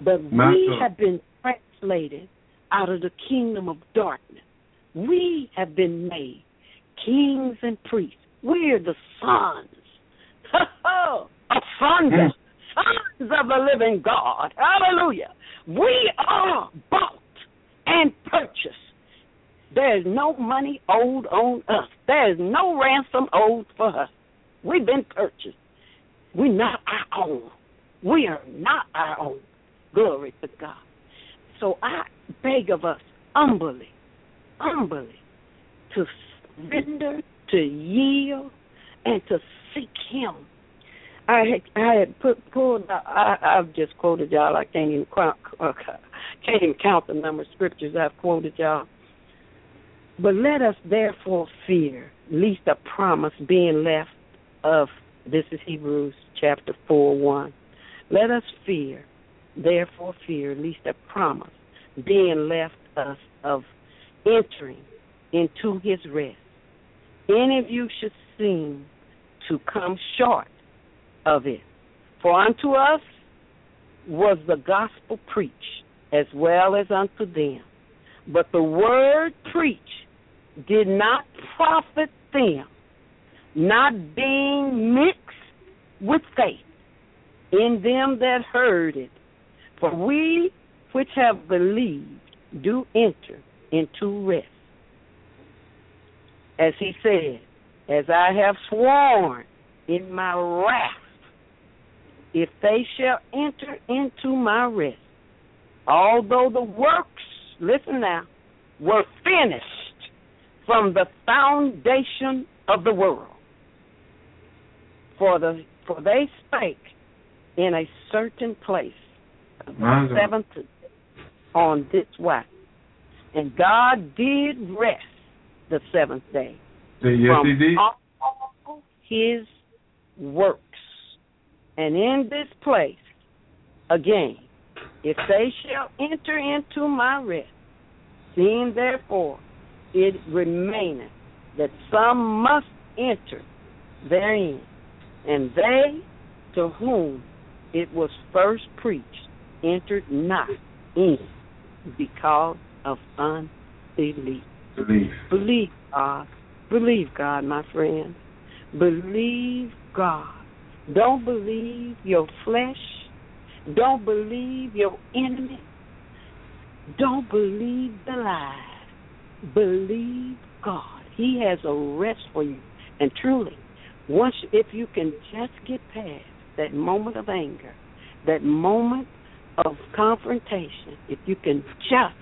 But we have been translated out of the kingdom of darkness. We have been made kings and priests. We're the sons of thunder, sons of the living God. Hallelujah. We are bought and purchased. There's no money owed on us. There's no ransom owed for us. We've been purchased. We're not our own. We are not our own. Glory to God. So I beg of us humbly, humbly, to surrender, to yield, and to seek Him. I had, I had put pulled. I, I've just quoted y'all. I can't even count, uh, can't even count the number of scriptures I've quoted y'all. But let us therefore fear, lest a promise being left of. This is Hebrews chapter four one. Let us fear, therefore fear, lest a promise being left us of entering into His rest. Any of you should seem to come short of it. For unto us was the gospel preached, as well as unto them. But the word preached did not profit them, not being mixed with faith in them that heard it. For we which have believed do enter into rest. As He said, as I have sworn in my wrath, if they shall enter into my rest, although the works, listen now, were finished from the foundation of the world. For the for they spake in a certain place of the seventh on this way, and God did rest the seventh day yes, from He did. all His works. And in this place, again, if they shall enter into my rest, seeing therefore it remaineth that some must enter therein, and they to whom it was first preached entered not in because of unbelief. Believe. Believe God. Believe God, my friend. Believe God. Don't believe your flesh. Don't believe your enemy. Don't believe the lies. Believe God. He has a rest for you. And truly, once if you can just get past that moment of anger, that moment of confrontation, if you can just,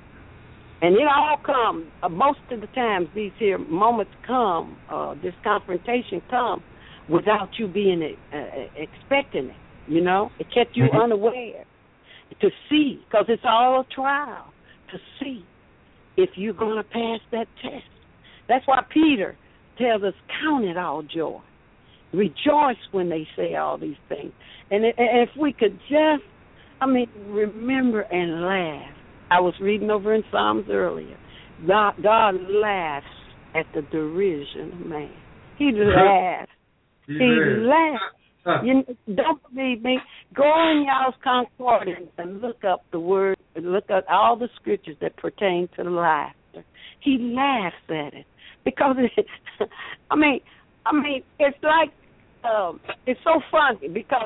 and it all comes, uh, most of the times these here moments come, uh, this confrontation comes without you being uh, expecting it, you know. It kept you unaware to see, because it's all a trial, to see if you're going to pass that test. That's why Peter tells us, count it all joy. Rejoice when they say all these things. And if we could just, I mean, remember and laugh. I was reading over in Psalms earlier. God, God laughs at the derision of man. He laughs. He, he laughs. You don't believe me? Go in y'all's concordance and look up the word, look up all the scriptures that pertain to laughter. He laughs at it because it, I mean, I mean, it's like um, it's so funny because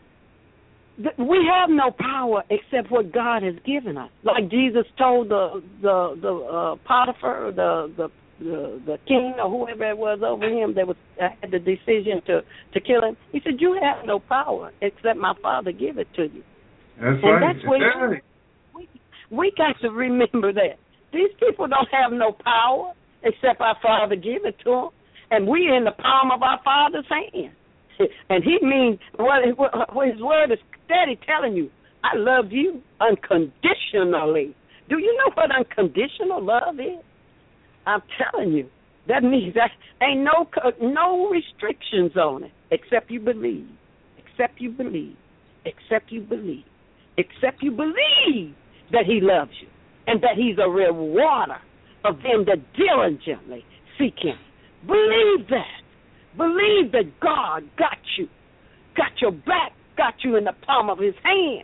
th- we have no power except what God has given us. Like Jesus told the the the uh, Potiphar, the the The, the king or whoever it was over him that was uh, had the decision to, to kill him. He said, "You have no power except my Father give it to you." That's and right. that's what Exactly. we we got to remember that these people don't have no power except our Father give it to them, and we in the palm of our Father's hand. And He means what, what His word is steady telling you. I love you unconditionally. Do you know what unconditional love is? I'm telling you, that means that ain't no no restrictions on it, except you believe, except you believe, except you believe, except you believe that He loves you and that He's a rewarder of them that diligently seek Him. Believe that. Believe that God got you, got your back, got you in the palm of His hand.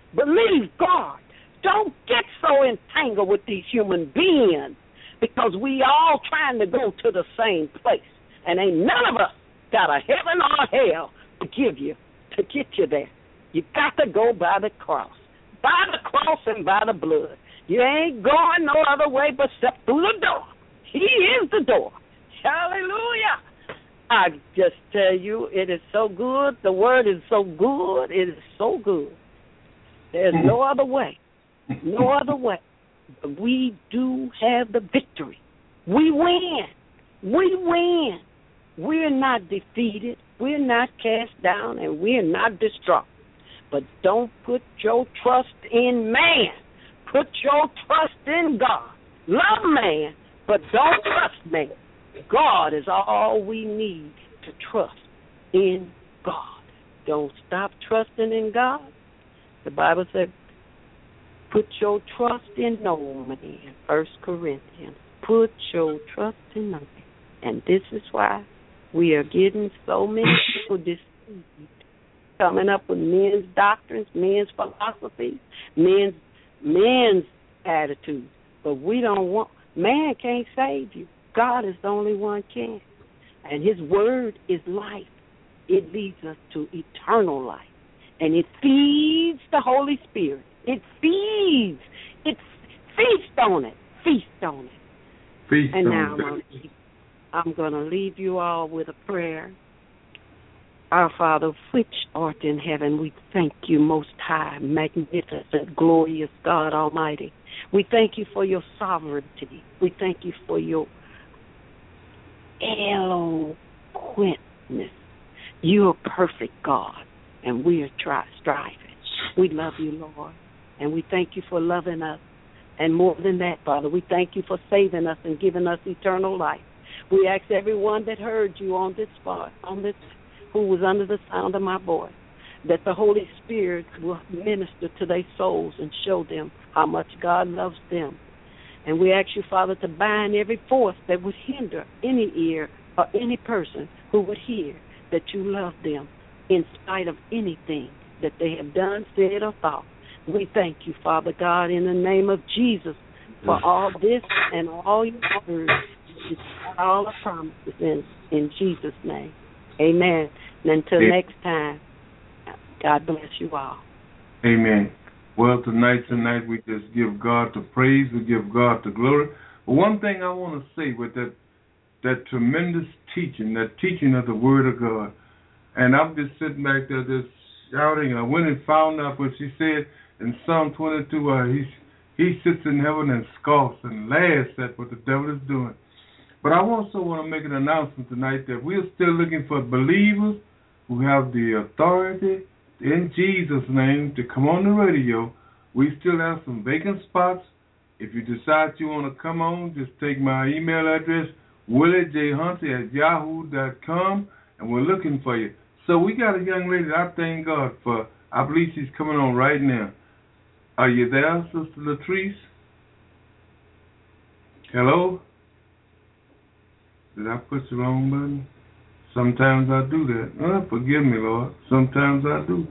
Believe God. Don't get so entangled with these human beings because we all trying to go to the same place. And ain't none of us got a heaven or a hell to give you, to get you there. You got to go by the cross. By the cross and by the blood. You ain't going no other way but step through the door. He is the door. Hallelujah. I just tell you, it is so good. The word is so good. It is so good. There's no other way. No other way. But we do have the victory. We win. We win. We're not defeated. We're not cast down, and we're not distraught. But don't put your trust in man. Put your trust in God. Love man, but don't trust man. God is all we need to trust in God. Don't stop trusting in God. The Bible said, put your trust in no man, First Corinthians. Put your trust in no man. And this is why we are getting so many people deceived, coming up with men's doctrines, men's philosophies, men's, men's attitudes. But we don't want, man can't save you. God is the only one can. And his word is life. It leads us to eternal life. And it feeds the Holy Spirit. It feeds. It feasts on it. Feast on it. Feast and on now it. I'm going to leave you all with a prayer. Our Father, which art in heaven, we thank you, most high, magnificent, glorious God Almighty. We thank you for your sovereignty. We thank you for your eloquentness. You are perfect, God, and we are try, striving. We love you, Lord, and we thank you for loving us. And more than that, Father, we thank you for saving us and giving us eternal life. We ask everyone that heard you on this spot, on this, who was under the sound of my voice, that the Holy Spirit will minister to their souls and show them how much God loves them. And we ask you, Father, to bind every force that would hinder any ear or any person who would hear that you love them in spite of anything that they have done, said, or thought. We thank you, Father God, in the name of Jesus, for all this and all your words, all the promises in, in Jesus' name. Amen. And until Amen. next time, God bless you all. Amen. Well, tonight, tonight we just give God the praise, we give God the glory. But one thing I want to say with that that tremendous teaching, that teaching of the Word of God, and I'm just sitting back there just shouting, and I went and found out what she said in Psalm twenty-two, uh, he, he sits in heaven and scoffs and laughs at what the devil is doing. But I also want to make an announcement tonight that we're still looking for believers who have the authority in Jesus' name to come on the radio. We still have some vacant spots. If you decide you want to come on, just take my email address, willie j hunter at yahoo dot com, and we're looking for you. So we got a young lady that I thank God for. I believe she's coming on right now. Are you there, Sister Latrice? Hello? Did I push the wrong button? Sometimes I do that. Oh, forgive me, Lord. Sometimes I do.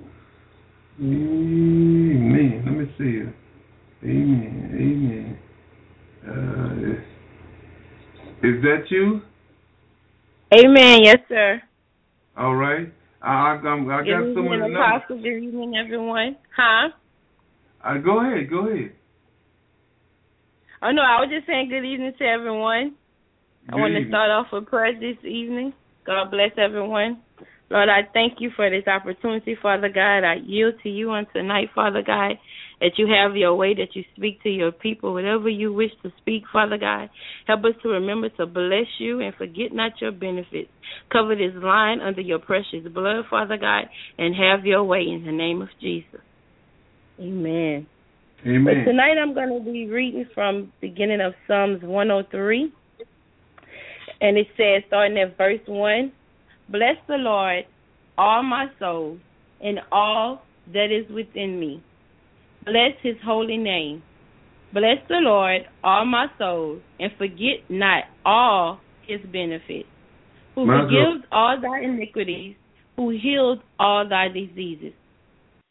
Amen. Let me see it. Amen. Amen. Uh, is that you? Amen. Yes, sir. All right. I, I, I got Good so many evening, Apostle. Good evening, everyone. Huh? Uh, go ahead. Go ahead. Oh, no, I was just saying good evening to everyone. Good I want evening. to start off with prayer this evening. God bless everyone. Lord, I thank you for this opportunity, Father God. I yield to you on tonight, Father God, that you have your way, that you speak to your people, whatever you wish to speak, Father God. Help us to remember to bless you and forget not your benefits. Cover this line under your precious blood, Father God, and have your way in the name of Jesus. Amen. Amen. But tonight I'm going to be reading from beginning of Psalms one oh three. And it says, starting at verse one, bless the Lord, all my soul, and all that is within me. Bless his holy name. Bless the Lord, all my soul, and forget not all his benefits, who My forgives God. all thy iniquities, who heals all thy diseases,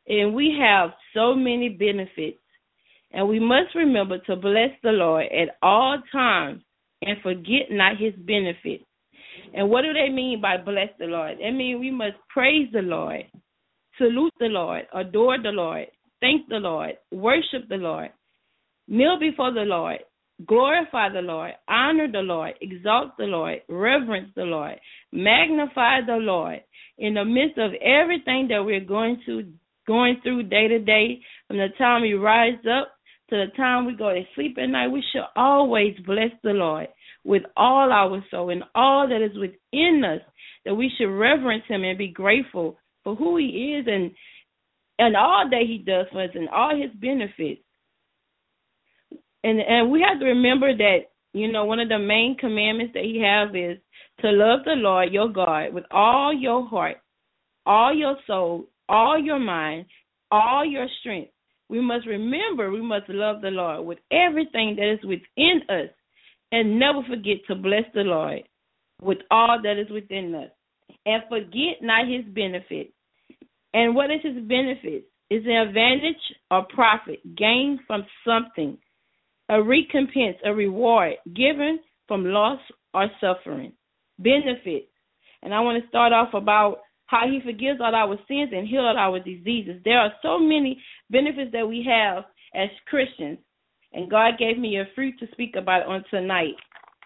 and we have so many benefits. And we must remember to bless the Lord at all times and forget not his benefits. And what do they mean by bless the Lord? That means we must praise the Lord, salute the Lord, adore the Lord, thank the Lord, worship the Lord, kneel before the Lord, glorify the Lord, honor the Lord, exalt the Lord, reverence the Lord, magnify the Lord in the midst of everything that we're going to going through day to day. From the time we rise up to the time we go to sleep at night, we should always bless the Lord with all our soul and all that is within us, that we should reverence him and be grateful for who he is and and all that he does for us and all his benefits. And and we have to remember that, you know, one of the main commandments that he has is to love the Lord your God with all your heart, all your soul, all your mind, all your strength. We must remember we must love the Lord with everything that is within us and never forget to bless the Lord with all that is within us. And forget not his benefits. And what is his benefits? It's an advantage or profit gained from something, a recompense, a reward given from loss or suffering. Benefits. And I want to start off about how he forgives all our sins and heals all our diseases. There are so many benefits that we have as Christians, and God gave me a fruit to speak about on tonight.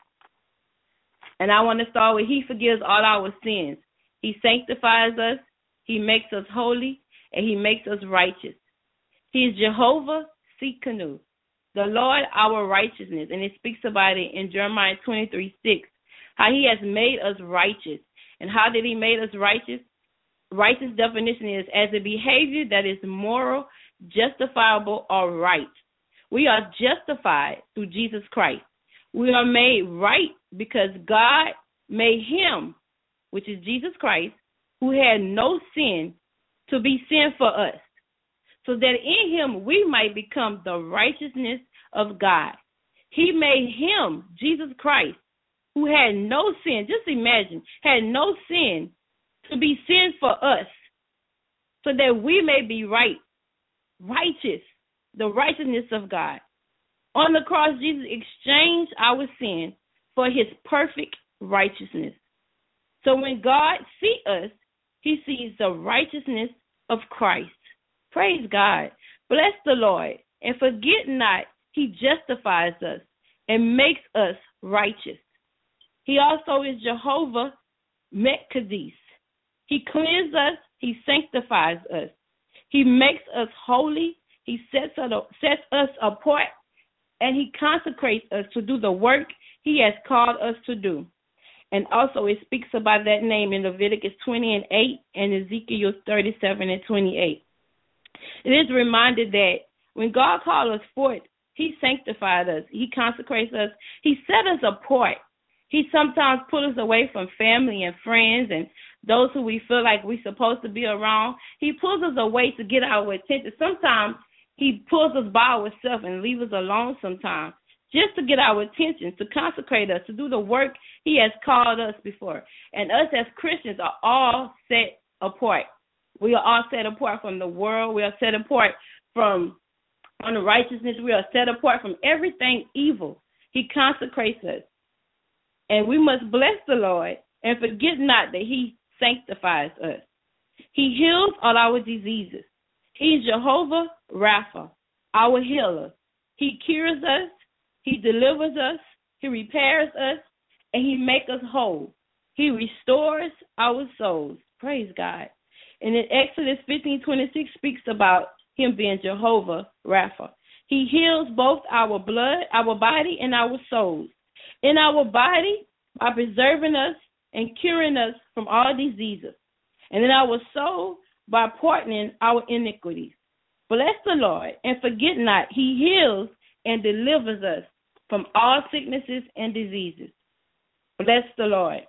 And I want to start with he forgives all our sins. He sanctifies us, he makes us holy, and he makes us righteous. He is Jehovah Tsidkenu, the Lord our righteousness, and it speaks about it in Jeremiah twenty-three six, how he has made us righteous. And how did he make us righteous? Righteous definition is as a behavior that is moral, justifiable, or right. We are justified through Jesus Christ. We are made right because God made him, which is Jesus Christ, who had no sin, to be sin for us, so that in him we might become the righteousness of God. He made him, Jesus Christ, who had no sin, just imagine, had no sin, to be sin for us, so that we may be right, righteous, the righteousness of God. On the cross, Jesus exchanged our sin for his perfect righteousness. So when God sees us, he sees the righteousness of Christ. Praise God. Bless the Lord. And forget not, he justifies us and makes us righteous. He also is Jehovah Mekadis. He cleanses us. He sanctifies us. He makes us holy. He sets us, sets us apart, and he consecrates us to do the work he has called us to do. And also it speaks about that name in Leviticus twenty and eight and Ezekiel thirty-seven and twenty-eight. It is reminded that when God called us forth, he sanctified us. He consecrates us. He set us apart. He sometimes pulls us away from family and friends and those who we feel like we're supposed to be around. He pulls us away to get our attention. Sometimes he pulls us by ourselves and leaves us alone sometimes just to get our attention, to consecrate us, to do the work he has called us before. And us as Christians are all set apart. We are all set apart from the world. We are set apart from unrighteousness. We are set apart from everything evil. He consecrates us. And we must bless the Lord and forget not that he sanctifies us. He heals all our diseases. He is Jehovah Rapha, our healer. He cures us. He delivers us. He repairs us. And he makes us whole. He restores our souls. Praise God. And in Exodus fifteen twenty-six speaks about him being Jehovah Rapha. He heals both our blood, our body, and our souls. In our body, by preserving us and curing us from all diseases. And in our soul, by pardoning our iniquities. Bless the Lord and forget not, he heals and delivers us from all sicknesses and diseases. Bless the Lord.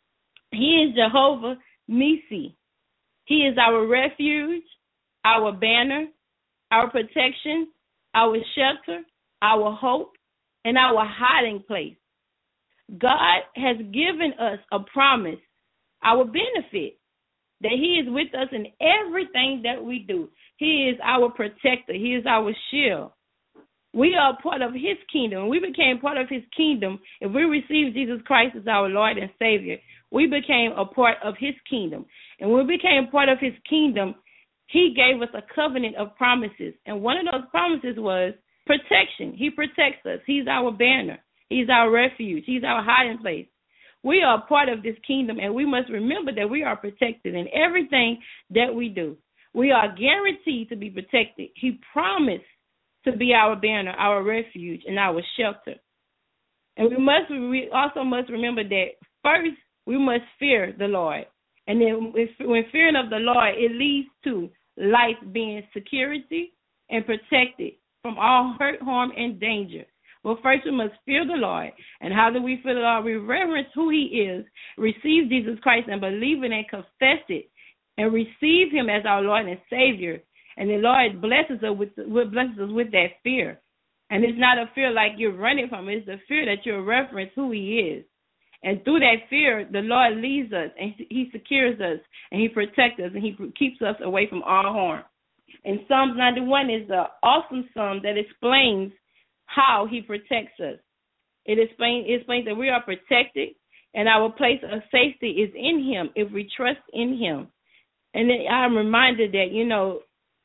He is Jehovah Nisi. He is our refuge, our banner, our protection, our shelter, our hope, and our hiding place. God has given us a promise, our benefit. that he is with us in everything that we do. He is our protector. He is our shield. We are part of his kingdom. We became part of his kingdom. If we received Jesus Christ as our Lord and Savior, we became a part of his kingdom. And when we became part of his kingdom, he gave us a covenant of promises. And one of those promises was protection. He protects us. He's our banner. He's our refuge. He's our hiding place. We are part of this kingdom, and we must remember that we are protected in everything that we do. We are guaranteed to be protected. He promised to be our banner, our refuge, and our shelter. And we must, we also must remember that first we must fear the Lord. And then when fearing of the Lord, it leads to life being security and protected from all hurt, harm, and danger. But first we must fear the Lord. And how do we fear the Lord? We reverence who he is, receive Jesus Christ and believe it and confess it, and receive him as our Lord and Savior. And the Lord blesses us with, blesses us with that fear. And it's not a fear like you're running from it. It's a fear that you reverence who he is. And through that fear, the Lord leads us, and he secures us, and he protects us, and he keeps us away from all harm. And Psalms ninety-one is an awesome psalm that explains how he protects us. It explains, it explains that we are protected, and our place of safety is in him if we trust in him. And then I'm reminded that, you know,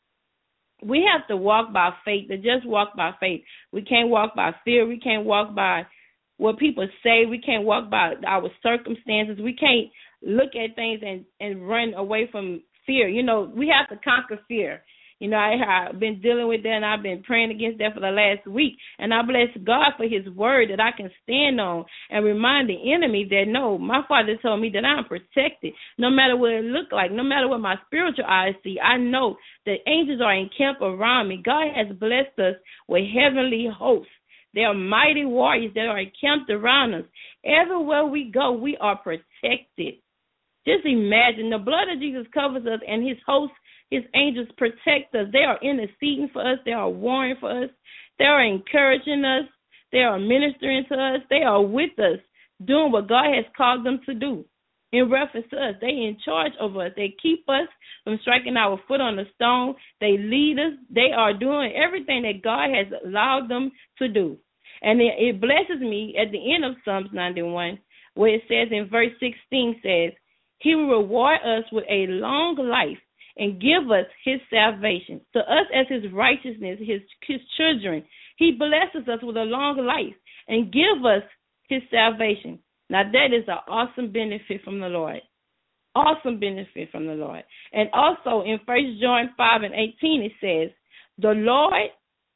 we have to walk by faith, to just walk by faith. We can't walk by fear. We can't walk by what people say. We can't walk by our circumstances. We can't look at things and, and run away from fear. You know, we have to conquer fear. You know, I, I've been dealing with that, and I've been praying against that for the last week. And I bless God for his word that I can stand on and remind the enemy that, no, my Father told me that I'm protected. No matter what it look like, no matter what my spiritual eyes see, I know that angels are encamped around me. God has blessed us with heavenly hosts. They are mighty warriors that are encamped around us. Everywhere we go, we are protected. Just imagine, the blood of Jesus covers us, and his hosts, his angels protect us. They are interceding for us. They are warring for us. They are encouraging us. They are ministering to us. They are with us, doing what God has called them to do. In reference to us, they in charge of us. They keep us from striking our foot on the stone. They lead us. They are doing everything that God has allowed them to do. And it, it blesses me at the end of Psalms ninety-one, where it says in verse sixteen, says, he will reward us with a long life and give us his salvation. To us as his righteousness, his, his children, he blesses us with a long life and give us his salvation. Now that is an awesome benefit from the Lord. Awesome benefit from the Lord. And also in First John five and eighteen, it says, the Lord,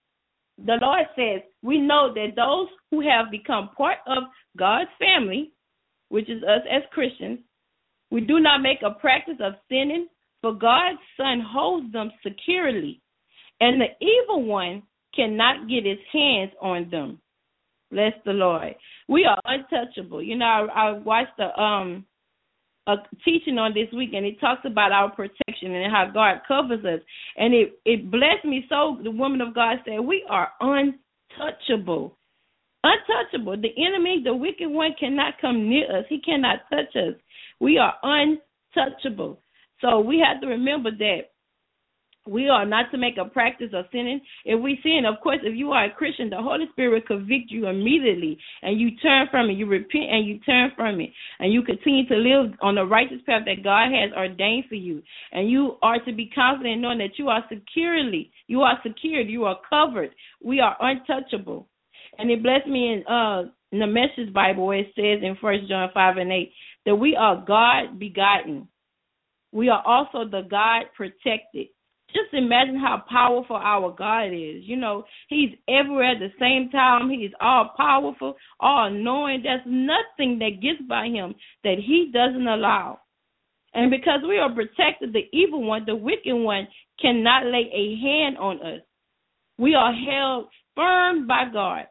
the Lord says, we know that those who have become part of God's family, which is us as Christians, we do not make a practice of sinning, for God's Son holds them securely, and the evil one cannot get his hands on them. Bless the Lord. We are untouchable. You know, I, I watched a, um, a teaching on this week, and it talks about our protection and how God covers us. And it, it blessed me so. The woman of God said, we are untouchable. Untouchable. The enemy, the wicked one, cannot come near us. He cannot touch us. We are untouchable. So we have to remember that we are not to make a practice of sinning. If we sin, of course, if you are a Christian, the Holy Spirit will convict you immediately, and you turn from it, you repent, and you turn from it, and you continue to live on the righteous path that God has ordained for you. And you are to be confident knowing that you are securely, you are secured, you are covered. We are untouchable. And it blessed me in, uh, in the Message Bible where it says in First John five and eight that we are God begotten. We are also the God protected. Just imagine how powerful our God is. You know, he's everywhere at the same time. He is all powerful, all knowing. There's nothing that gets by him that he doesn't allow. And because we are protected, the evil one, the wicked one, cannot lay a hand on us. We are held firm by God.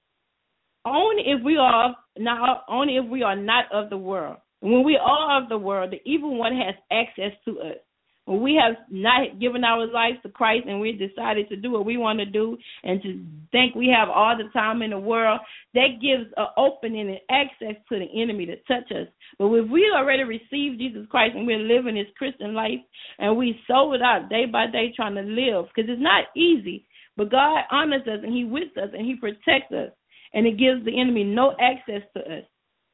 Only if we are not, only if we are not of the world. When we are of the world, the evil one has access to us. when we have not given our lives to Christ and we decided to do what we want to do and to think we have all the time in the world, that gives an opening and access to the enemy to touch us. But if we already received Jesus Christ and we're living this Christian life and we sow it out day by day trying to live, because it's not easy, but God honors us and he with us and he protects us, and it gives the enemy no access to us.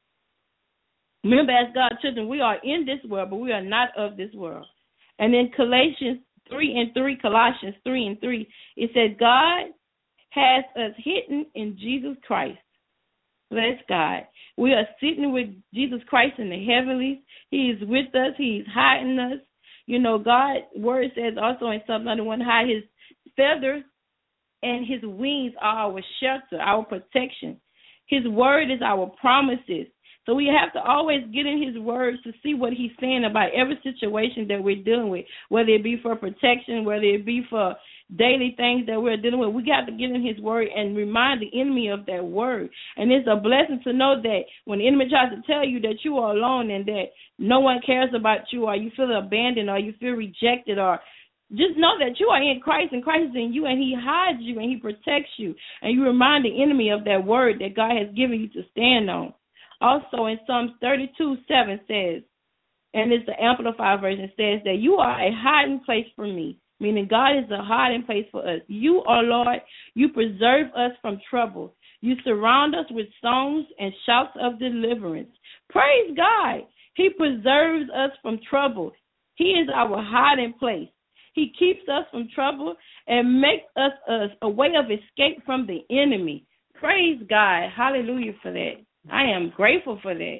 Remember, as God's children, we are in this world, but we are not of this world. And in Galatians three and three, Colossians three and three, it says, God has us hidden in Jesus Christ. Bless God. We are sitting with Jesus Christ in the heavenlies. He is with us. He is hiding us. You know, God's word says also in Psalm ninety-one, how his feathers and his wings are our shelter, our protection. His word is our promises. So we have to always get in his words to see what he's saying about every situation that we're dealing with, whether it be for protection, whether it be for daily things that we're dealing with. We got to get in his word and remind the enemy of that word. And it's a blessing to know that when the enemy tries to tell you that you are alone and that no one cares about you, or you feel abandoned, or you feel rejected, or just know that you are in Christ and Christ is in you, and he hides you and he protects you. And you remind the enemy of that word that God has given you to stand on. Also in Psalms thirty-two seven says, and it's the Amplified version, says that you are a hiding place for me, meaning God is a hiding place for us. You, O Lord, you preserve us from trouble. You surround us with songs and shouts of deliverance. Praise God. He preserves us from trouble. He is our hiding place. He keeps us from trouble and makes us a, a way of escape from the enemy. Praise God. Hallelujah for that. I am grateful for that.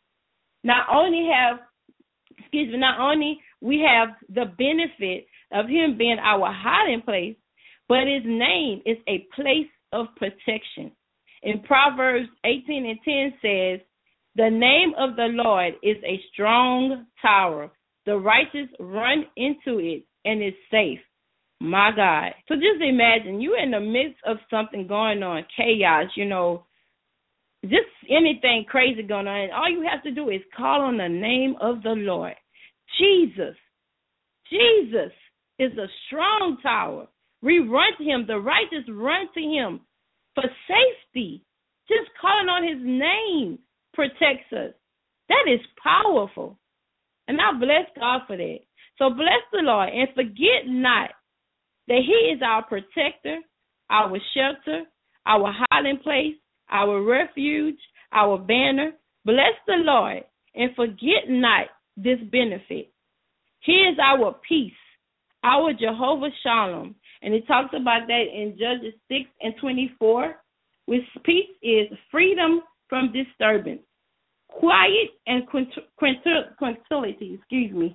Not only have, excuse me, not only we have the benefit of him being our hiding place, but his name is a place of protection. In Proverbs eighteen and ten says, the name of the Lord is a strong tower. The righteous run into it and is safe. My God. So just imagine you're in the midst of something going on, chaos, you know, just anything crazy going on, and all you have to do is call on the name of the Lord. Jesus. Jesus is a strong tower. We run to him. The righteous run to him for safety. Just calling on his name protects us. That is powerful. And I bless God for that. So bless the Lord and forget not that he is our protector, our shelter, our hiding place, our refuge, our banner. Bless the Lord and forget not this benefit. He is our peace, our Jehovah Shalom. And it talks about that in Judges six and twenty-four, which peace is freedom from disturbance, quiet and tranquility, excuse me,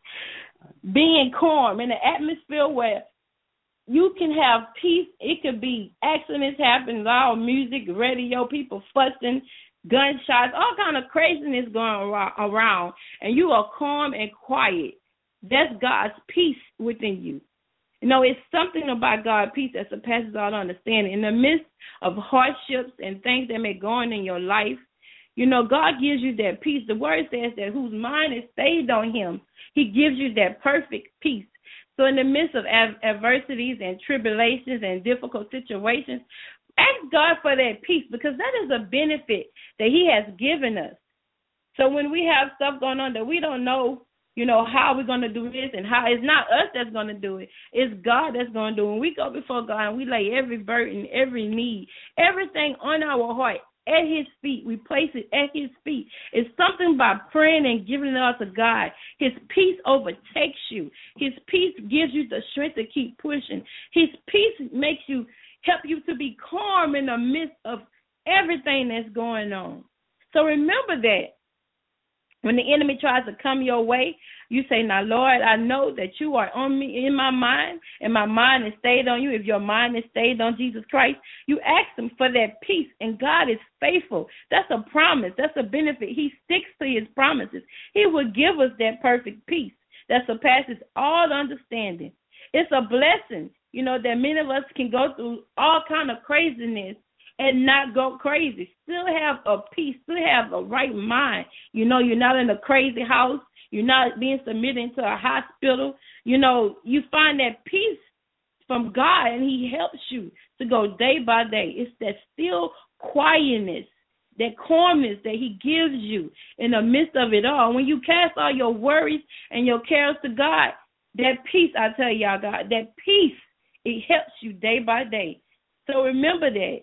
being calm in an atmosphere where you can have peace. It could be accidents happening, loud music, radio, people fussing, gunshots, all kind of craziness going around, and you are calm and quiet. That's God's peace within you. You know, it's something about God's peace that surpasses all understanding. In the midst of hardships and things that may go on in your life, you know, God gives you that peace. The word says that whose mind is stayed on him, he gives you that perfect peace. So in the midst of ad- adversities and tribulations and difficult situations, ask God for that peace, because that is a benefit that he has given us. So when we have stuff going on that we don't know, you know, how we're going to do this and how, it's not us that's going to do it. It's God that's going to do it. When we go before God and we lay every burden, every need, everything on our heart at his feet, we place it at his feet. It's something by praying and giving it all to God. His peace overtakes you. His peace gives you the strength to keep pushing. His peace makes you, help you to be calm in the midst of everything that's going on. So remember that. When the enemy tries to come your way, you say, now, Lord, I know that you are on me in my mind, and my mind is stayed on you. If your mind is stayed on Jesus Christ, you ask him for that peace, and God is faithful. That's a promise. That's a benefit. He sticks to his promises. He will give us that perfect peace that surpasses all understanding. It's a blessing, you know, that many of us can go through all kind of craziness and not go crazy. Still have a peace, still have a right mind. You know, you're not in a crazy house. You're not being submitted to a hospital. You know, you find that peace from God, and he helps you to go day by day. It's that still quietness, that calmness that he gives you in the midst of it all. When you cast all your worries and your cares to God, that peace, I tell y'all, God, that peace, it helps you day by day. So remember that.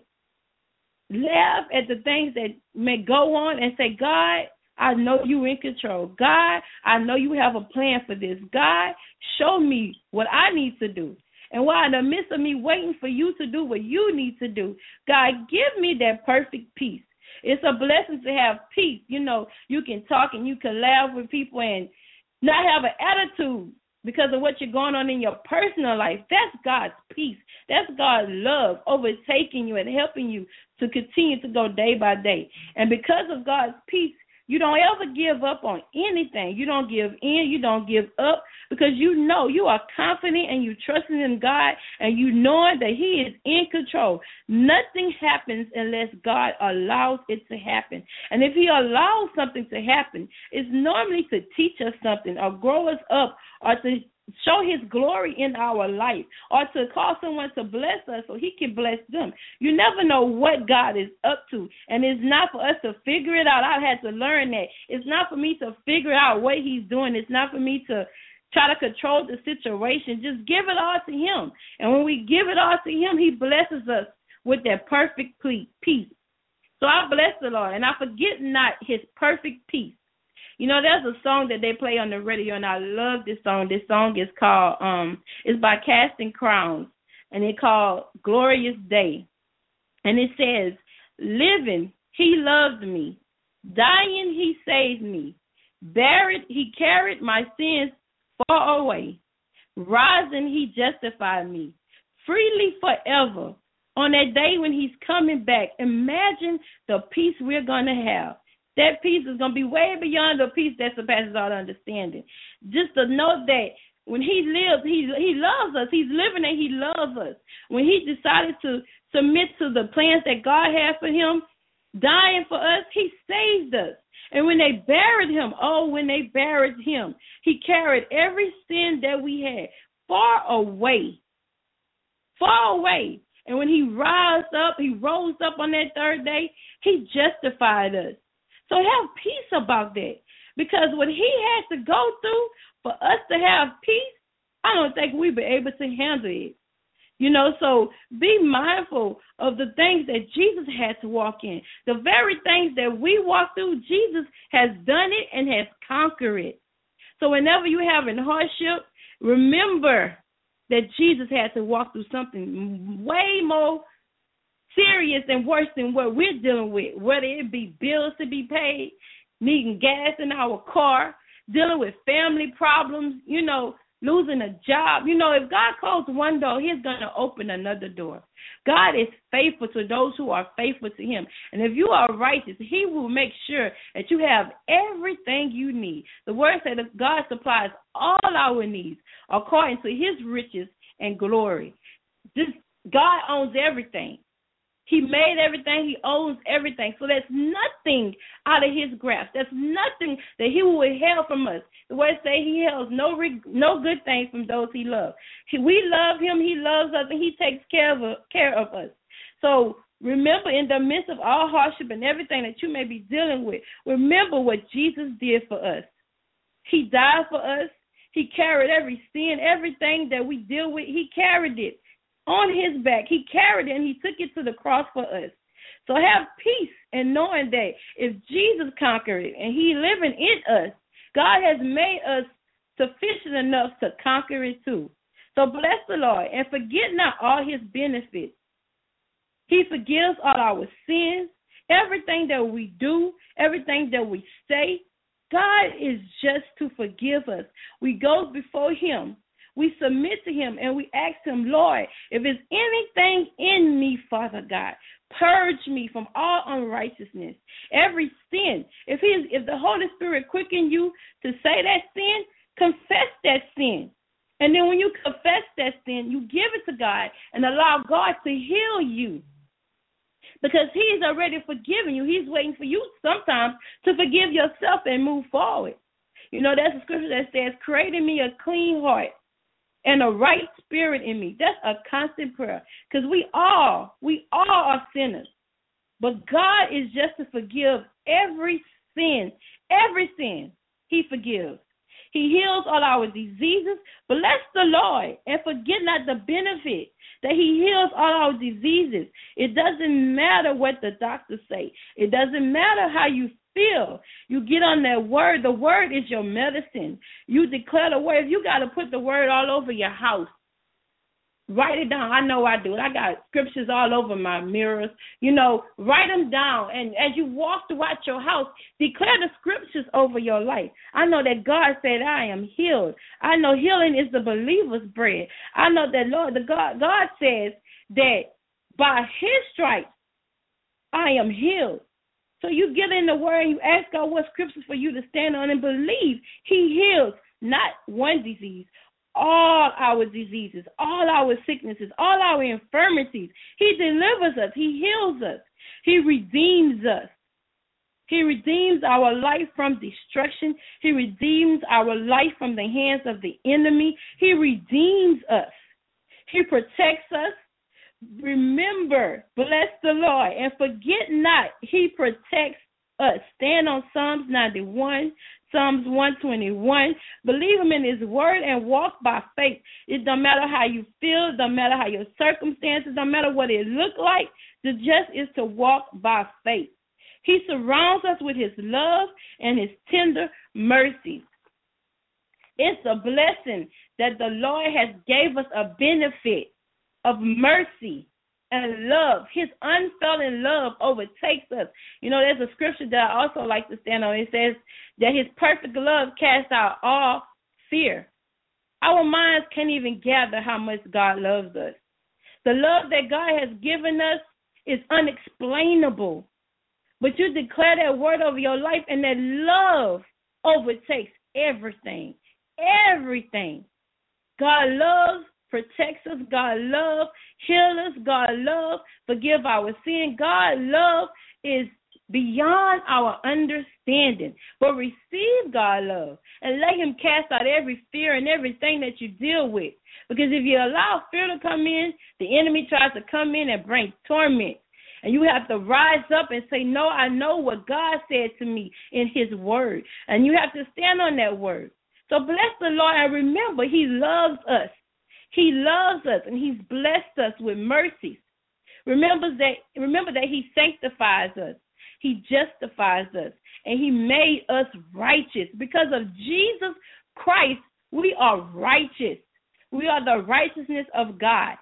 Laugh at the things that may go on and say, God, I know you're in control. God, I know you have a plan for this. God, show me what I need to do. And while in the midst of me waiting for you to do what you need to do, God, give me that perfect peace. It's a blessing to have peace. You know, you can talk and you can laugh with people and not have an attitude because of what you're going on in your personal life. That's God's peace. That's God's love overtaking you and helping you to continue to go day by day. And because of God's peace, you don't ever give up on anything. You don't give in. You don't give up because you know you are confident and you trusting in God and you knowing that he is in control. Nothing happens unless God allows it to happen. And if he allows something to happen, it's normally to teach us something or grow us up or to show his glory in our life or to cause someone to bless us so he can bless them. You never know what God is up to, and it's not for us to figure it out. I had to learn that. It's not for me to figure out what he's doing. It's not for me to try to control the situation. Just give it all to him. And when we give it all to him, he blesses us with that perfect peace. So I bless the Lord, and I forget not his perfect peace. You know, there's a song that they play on the radio, and I love this song. This song is called, um, it's by Casting Crowns, and it's called Glorious Day. And it says, living, he loved me. Dying, he saved me. Buried, he carried my sins far away. Rising, he justified me. Freely forever. On that day when he's coming back, imagine the peace we're going to have. That peace is going to be way beyond the peace that surpasses all understanding. Just to know that when he lives, he, he loves us. He's living and he loves us. When he decided to submit to the plans that God had for him, dying for us, he saved us. And when they buried him, oh, when they buried him, he carried every sin that we had far away, far away. And when he rose up, he rose up on that third day, he justified us. So have peace about that, because what he had to go through for us to have peace, I don't think we'd be able to handle it. You know, so be mindful of the things that Jesus had to walk in. The very things that we walk through, Jesus has done it and has conquered it. So whenever you have a hardship, remember that Jesus had to walk through something way more serious and worse than what we're dealing with, whether it be bills to be paid, needing gas in our car, dealing with family problems, you know, losing a job. You know, if God closed one door, he's going to open another door. God is faithful to those who are faithful to him. And if you are righteous, he will make sure that you have everything you need. The word said that God supplies all our needs according to his riches and glory. This, God owns everything. He made everything. He owns everything. So there's nothing out of his grasp. There's nothing that he will withhold from us. The word say he holds no no good thing from those he loves. He, we love him. He loves us, and he takes care of, care of us. So remember, in the midst of all hardship and everything that you may be dealing with, remember what Jesus did for us. He died for us. He carried every sin, everything that we deal with. He carried it on his back. He carried it and he took it to the cross for us. So have peace in knowing that if Jesus conquered it and he living in us, God has made us sufficient enough to conquer it too. So bless the Lord and forget not all his benefits. He forgives all our sins, everything that we do, everything that we say. God is just to forgive us. We go before him. We submit to him and we ask him, Lord, if there's anything in me, Father God, purge me from all unrighteousness, every sin. If he is, if the Holy Spirit quicken you to say that sin, confess that sin. And then when you confess that sin, you give it to God and allow God to heal you. Because he's already forgiven you. He's waiting for you sometimes to forgive yourself and move forward. You know, there's a scripture that says, create in me a clean heart and a right spirit in me. That's a constant prayer, because we all, we all are sinners. But God is just to forgive every sin, every sin he forgives. He heals all our diseases. Bless the Lord and forget not the benefit that he heals all our diseases. It doesn't matter what the doctors say. It doesn't matter how you feel. You get on that word. The word is your medicine. You declare the word. If you got to put the word all over your house, write it down. I know I do. I got scriptures all over my mirrors. You know, write them down. And as you walk throughout your house, declare the scriptures over your life. I know that God said, I am healed. I know healing is the believer's bread. I know that Lord, the God, God says that by his stripes, I am healed. So you get in the word and you ask God what scriptures for you to stand on and believe he heals not one disease, all our diseases, all our sicknesses, all our infirmities. He delivers us. He heals us. He redeems us. He redeems our life from destruction. He redeems our life from the hands of the enemy. He redeems us. He protects us. Remember, bless the Lord, and forget not, he protects us. Stand on Psalms ninety-one, Psalms one twenty-one. Believe him in his word and walk by faith. It don't matter how you feel. It don't matter how your circumstances. Don't matter what it look like. The just is to walk by faith. He surrounds us with his love and his tender mercies. It's a blessing that the Lord has gave us a benefit of mercy and love. His unfailing love overtakes us. You know, there's a scripture that I also like to stand on. It says that his perfect love casts out all fear. Our minds can't even gather how much God loves us. The love that God has given us is unexplainable. But you declare that word over your life, and that love overtakes everything. Everything. God loves, protects us. God love, heal us. God love, forgive our sin. God love is beyond our understanding. But receive God love and let him cast out every fear and everything that you deal with. Because if you allow fear to come in, the enemy tries to come in and bring torment. And you have to rise up and say, no, I know what God said to me in his word. And you have to stand on that word. So bless the Lord and remember, he loves us. He loves us, and he's blessed us with mercies. Remember that, remember that he sanctifies us. He justifies us, and he made us righteous. Because of Jesus Christ, we are righteous. We are the righteousness of God.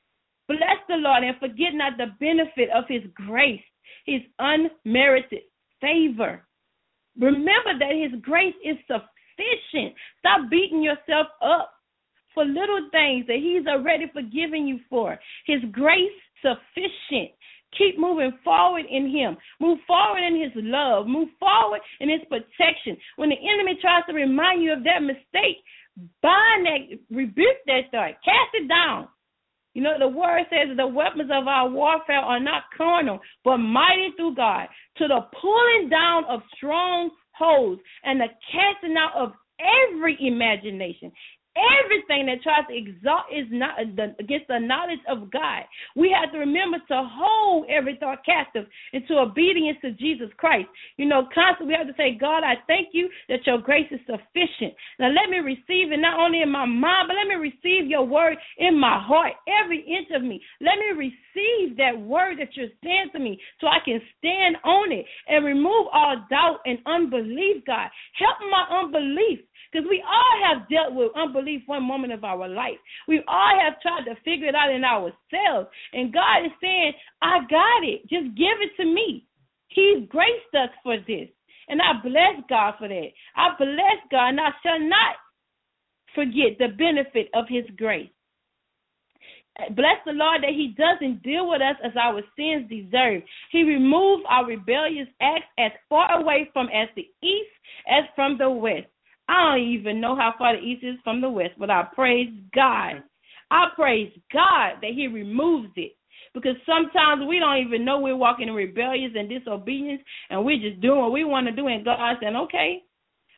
Bless the Lord and forget not the benefit of his grace, his unmerited favor. Remember that his grace is sufficient. Stop beating yourself up for little things that he's already forgiven you for. His grace sufficient. Keep moving forward in him. Move forward in his love. Move forward in his protection. When the enemy tries to remind you of that mistake, bind that, rebuke that thought. Cast it down. You know, the word says that the weapons of our warfare are not carnal, but mighty through God, to the pulling down of strongholds and the casting out of every imagination. Everything that tries to exalt is not against the knowledge of God. We have to remember to hold every thought captive into obedience to Jesus Christ. You know, constantly we have to say, God, I thank you that your grace is sufficient. Now let me receive it not only in my mind, but let me receive your word in my heart, every inch of me. Let me receive that word that you're saying to me so I can stand on it and remove all doubt and unbelief, God. Help my unbelief. Because we all have dealt with unbelief one moment of our life. We all have tried to figure it out in ourselves. And God is saying, I got it. Just give it to me. He's graced us for this. And I bless God for that. I bless God, and I shall not forget the benefit of his grace. Bless the Lord that he doesn't deal with us as our sins deserve. He removed our rebellious acts as far away from as the east as from the west. I don't even know how far the east is from the west, but I praise God. I praise God that he removes it. Because sometimes we don't even know we're walking in rebellion and disobedience, and we're just doing what we want to do, and God saying, okay.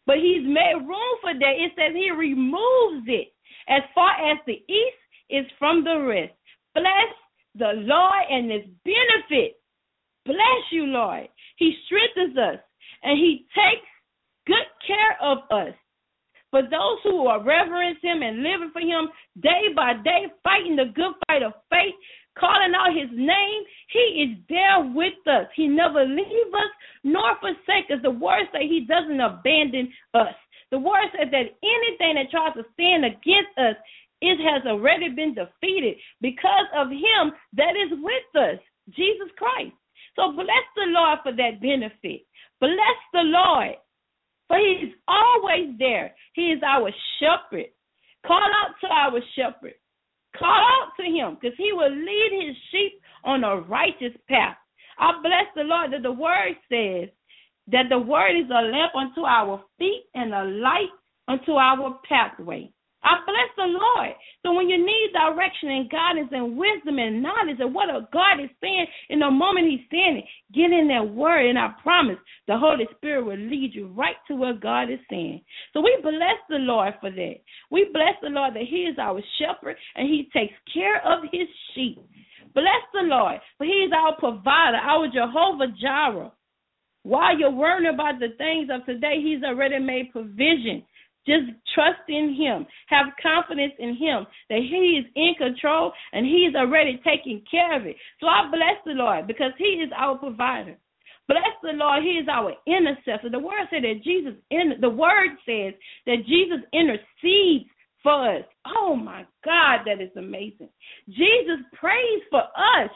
But he's made room for that. It says he removes it as far as the east is from the west. Bless the Lord and his benefit. Bless you, Lord. He strengthens us, and he takes good care of us. For those who are reverence him and living for him day by day, fighting the good fight of faith, calling out his name, he is there with us. He never leaves us nor forsake us. The word says he doesn't abandon us. The word says that anything that tries to stand against us, it has already been defeated because of him that is with us, Jesus Christ. So bless the Lord for that benefit. Bless the Lord, for he is always there. He is our shepherd. Call out to our shepherd. Call out to him, because he will lead his sheep on a righteous path. I bless the Lord that the word says that the word is a lamp unto our feet and a light unto our pathway. I bless the Lord. So when you need direction and guidance and wisdom and knowledge of what a God is saying in the moment he's saying it, get in that word, and I promise the Holy Spirit will lead you right to what God is saying. So we bless the Lord for that. We bless the Lord that he is our shepherd and he takes care of his sheep. Bless the Lord, for he is our provider, our Jehovah Jireh. While you're worrying about the things of today, he's already made provision. Just trust in him. Have confidence in him that he is in control and he is already taking care of it. So I bless the Lord because he is our provider. Bless the Lord, he is our intercessor. The word said that Jesus, the word says that Jesus intercedes for us. Oh my God, that is amazing. Jesus prays for us.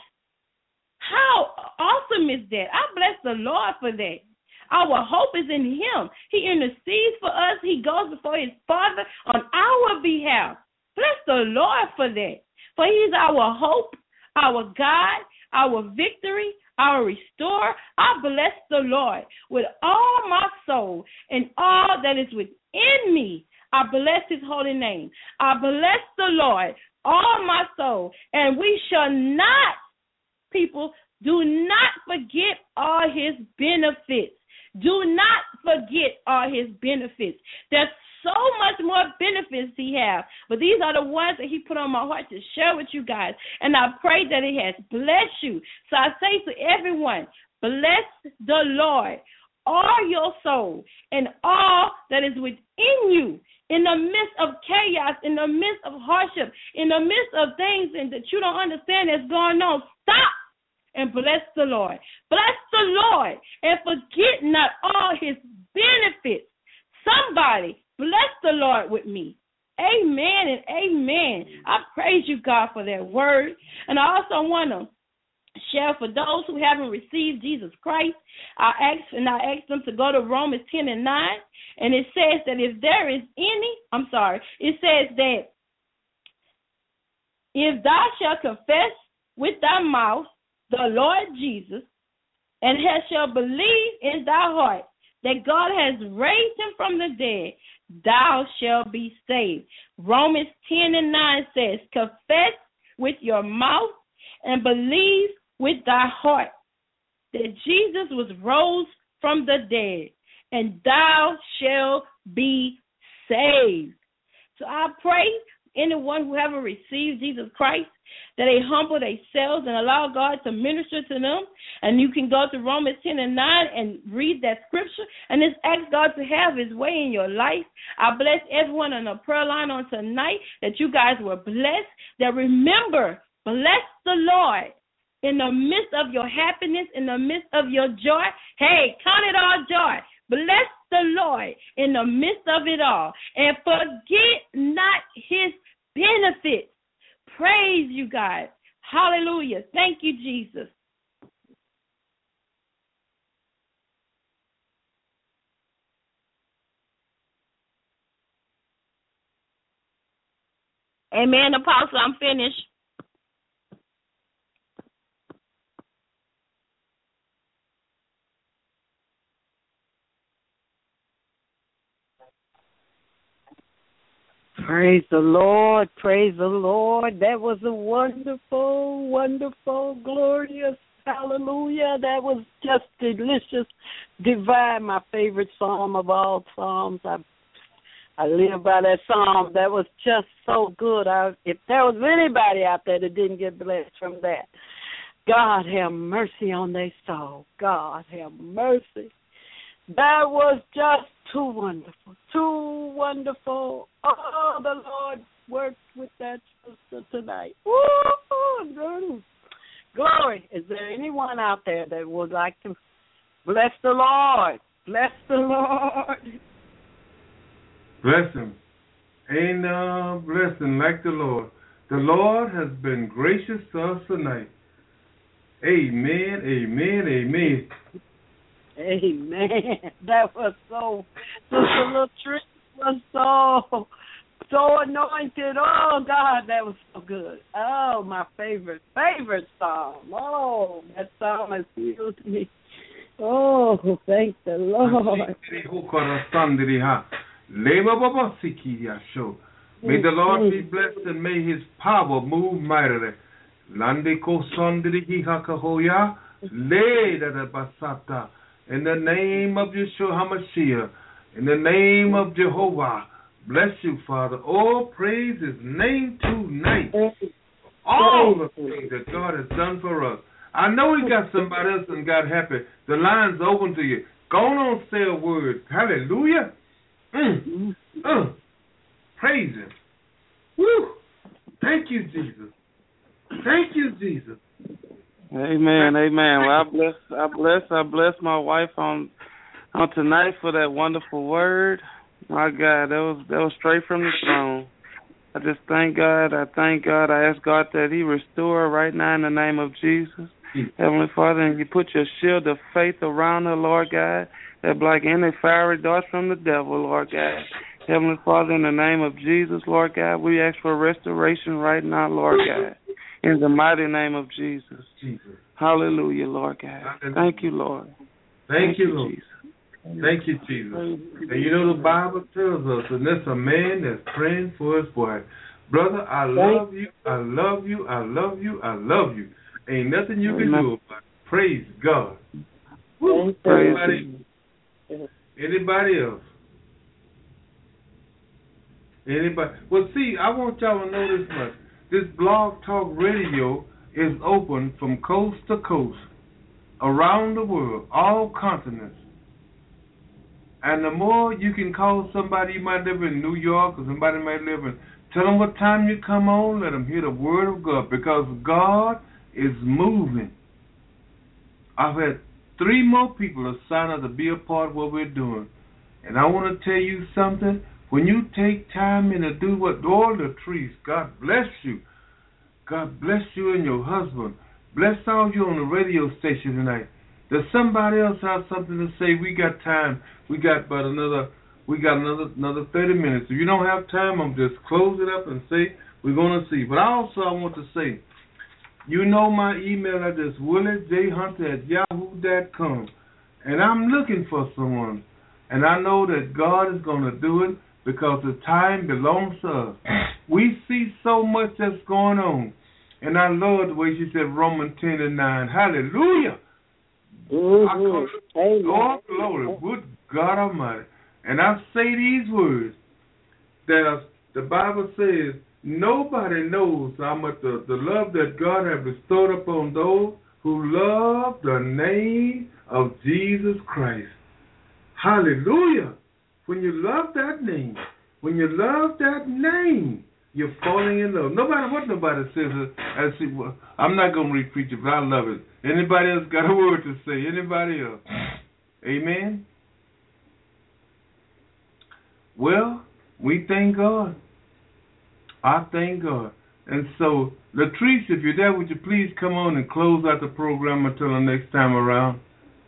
How awesome is that? I bless the Lord for that. Our hope is in him. He intercedes for us. He goes before his Father on our behalf. Bless the Lord for that. For he's our hope, our God, our victory, our restorer. I bless the Lord with all my soul and all that is within me. I bless his holy name. I bless the Lord, all my soul, and we shall not, people, do not forget all his benefits. Do not forget all his benefits. There's so much more benefits he has, but these are the ones that he put on my heart to share with you guys, and I pray that it has blessed you. So I say to everyone, bless the Lord, all your soul, and all that is within you. In the midst of chaos, in the midst of hardship, in the midst of things and that you don't understand that's going on, stop and bless the Lord. Bless the Lord and forget not all his benefits. Somebody bless the Lord with me. Amen and amen. I praise you, God, for that word. And I also want to share for those who haven't received Jesus Christ. I ask and I ask them to go to Romans ten and nine. And it says that if there is any, I'm sorry, it says that if thou shalt confess with thy mouth the Lord Jesus, and shalt believe in thy heart that God has raised him from the dead, thou shalt be saved. Romans ten and nine says, confess with your mouth and believe with thy heart that Jesus was rose from the dead, and thou shalt be saved. So I pray anyone who haven't received Jesus Christ, that they humble themselves and allow God to minister to them. And you can go to Romans ten and nine and read that scripture and just ask God to have his way in your life. I bless everyone on the prayer line on tonight that you guys were blessed. That remember, bless the Lord in the midst of your happiness, in the midst of your joy. Hey, count it all joy. Bless the Lord in the midst of it all. And forget not his benefits. Praise you, God. Hallelujah. Thank you, Jesus. Amen, Apostle. I'm finished. Praise the Lord, praise the Lord. That was a wonderful, wonderful, glorious Hallelujah. That was just delicious, divine, my favorite psalm of all psalms. I I live by that psalm. That was just so good. I, if there was anybody out there that didn't get blessed from that, God have mercy on their soul. God have mercy. That was just too wonderful, too wonderful. Oh, the Lord worked with that sister tonight. Woo! Glory. Is there anyone out there that would like to bless the Lord? Bless the Lord. Bless him. Ain't no blessing like the Lord. The Lord has been gracious to us tonight. Amen, amen, amen. Amen. That was so, Sister Latrice was so, so anointed. Oh, God, that was so good. Oh, my favorite, favorite psalm. Oh, that psalm has healed me. Oh, thank the Lord. May the Lord be blessed and may his power move mightily. In the name of Yeshua HaMashiach, in the name of Jehovah, bless you, Father. Oh, praise his name tonight. All the things that God has done for us. I know he got somebody else and got happy. The line's open to you. Go on, say a word. Hallelujah. Mm. Uh. Praise him. Woo. Thank you, Jesus. Thank you, Jesus. Amen, amen. Well, I bless, I bless, I bless my wife on on tonight for that wonderful word. My God, that was that was straight from the throne. I just thank God. I thank God. I ask God that he restore her right now in the name of Jesus. Heavenly Father, and you put your shield of faith around her, Lord God, that block any fiery darts from the devil, Lord God. Heavenly Father, in the name of Jesus, Lord God, we ask for restoration right now, Lord God, in the mighty name of Jesus. Jesus. Hallelujah, Lord God. Hallelujah. Thank you, Lord. Thank, Thank you, you, Lord. Jesus. Thank you, Jesus. And you know the Bible tells us, and there's a man that's praying for his wife. Brother, I love you, I love you, I love you, I love you. Ain't nothing you can do about it. Praise God. Woo. Anybody, anybody else? Anybody? Well, see, I want y'all to know this much. This Blog Talk Radio is open from coast to coast, around the world, all continents. And the more you can call somebody, you might live in New York, or somebody might live in, tell them what time you come on, let them hear the word of God, because God is moving. I've had three more people that signed up to be a part of what we're doing. And I want to tell you something. When you take time and to do what all the trees, God bless you. God bless you and your husband. Bless all of you on the radio station tonight. Does somebody else have something to say? We got time. We got about another. We got another another thirty minutes. If you don't have time, I'm just close it up and say we're going to see. But also I want to say, you know my email address, willie j hunter at yahoo dot com, and I'm looking for someone, and I know that God is going to do it because the time belongs to us. We see so much that's going on, and I love the way she said Romans ten and nine. Hallelujah. Mm-hmm. Oh, glory, good God Almighty. And I say these words, that the Bible says, nobody knows how much the, the love that God has bestowed upon those who love the name of Jesus Christ. Hallelujah. When you love that name, when you love that name, you're falling in love. No matter what nobody says, I see, well, I'm not going to repeat it, but I love it. Anybody else got a word to say? Anybody else? Amen? Well, we thank God. I thank God. And so, Latrice, if you're there, would you please come on and close out the program until the next time around?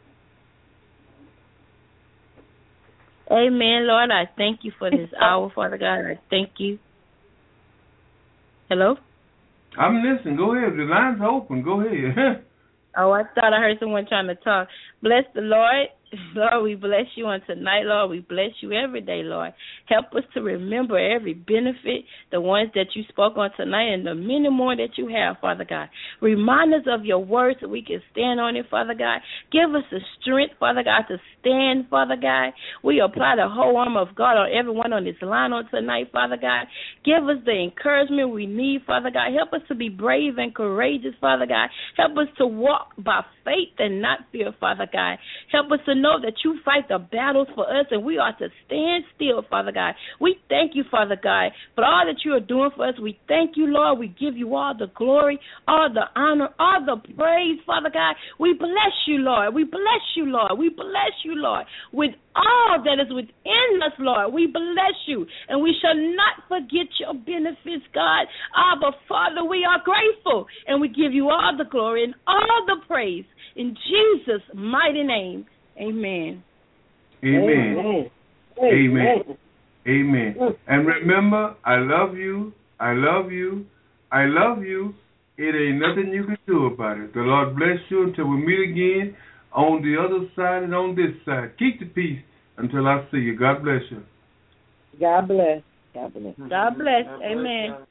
Amen, Lord. I thank you for this hour, Father God. I thank you. Hello? I'm listening. Go ahead. The line's open. Go ahead. Oh, I thought I heard someone trying to talk. Bless the Lord. Lord, we bless you on tonight, Lord. We bless you every day, Lord. Help us to remember every benefit, the ones that you spoke on tonight and the many more that you have, Father God. Remind us of your word so we can stand on it, Father God. Give us the strength, Father God, to stand, Father God. We apply the whole armor of God on everyone on this line on tonight, Father God. Give us the encouragement we need, Father God. Help us to be brave and courageous, Father God. Help us to walk by faith and not fear, Father God. Help us to know that you fight the battles for us and we are to stand still, Father God. We thank you, Father God, for all that you are doing for us. We thank you, Lord. We give you all the glory, all the honor, all the praise, Father God. We bless you, Lord. We bless you, Lord. We bless you, Lord, with all that is within us, Lord. We bless you, and we shall not forget your benefits, God. Ah, but Father, we are grateful, and we give you all the glory and all the praise in Jesus' mighty name. Amen. Amen. Amen. Amen. Amen. And remember, I love you. I love you. I love you. It ain't nothing you can do about it. The Lord bless you until we meet again on the other side and on this side. Keep the peace until I see you. God bless you. God bless. God bless. God bless. Amen.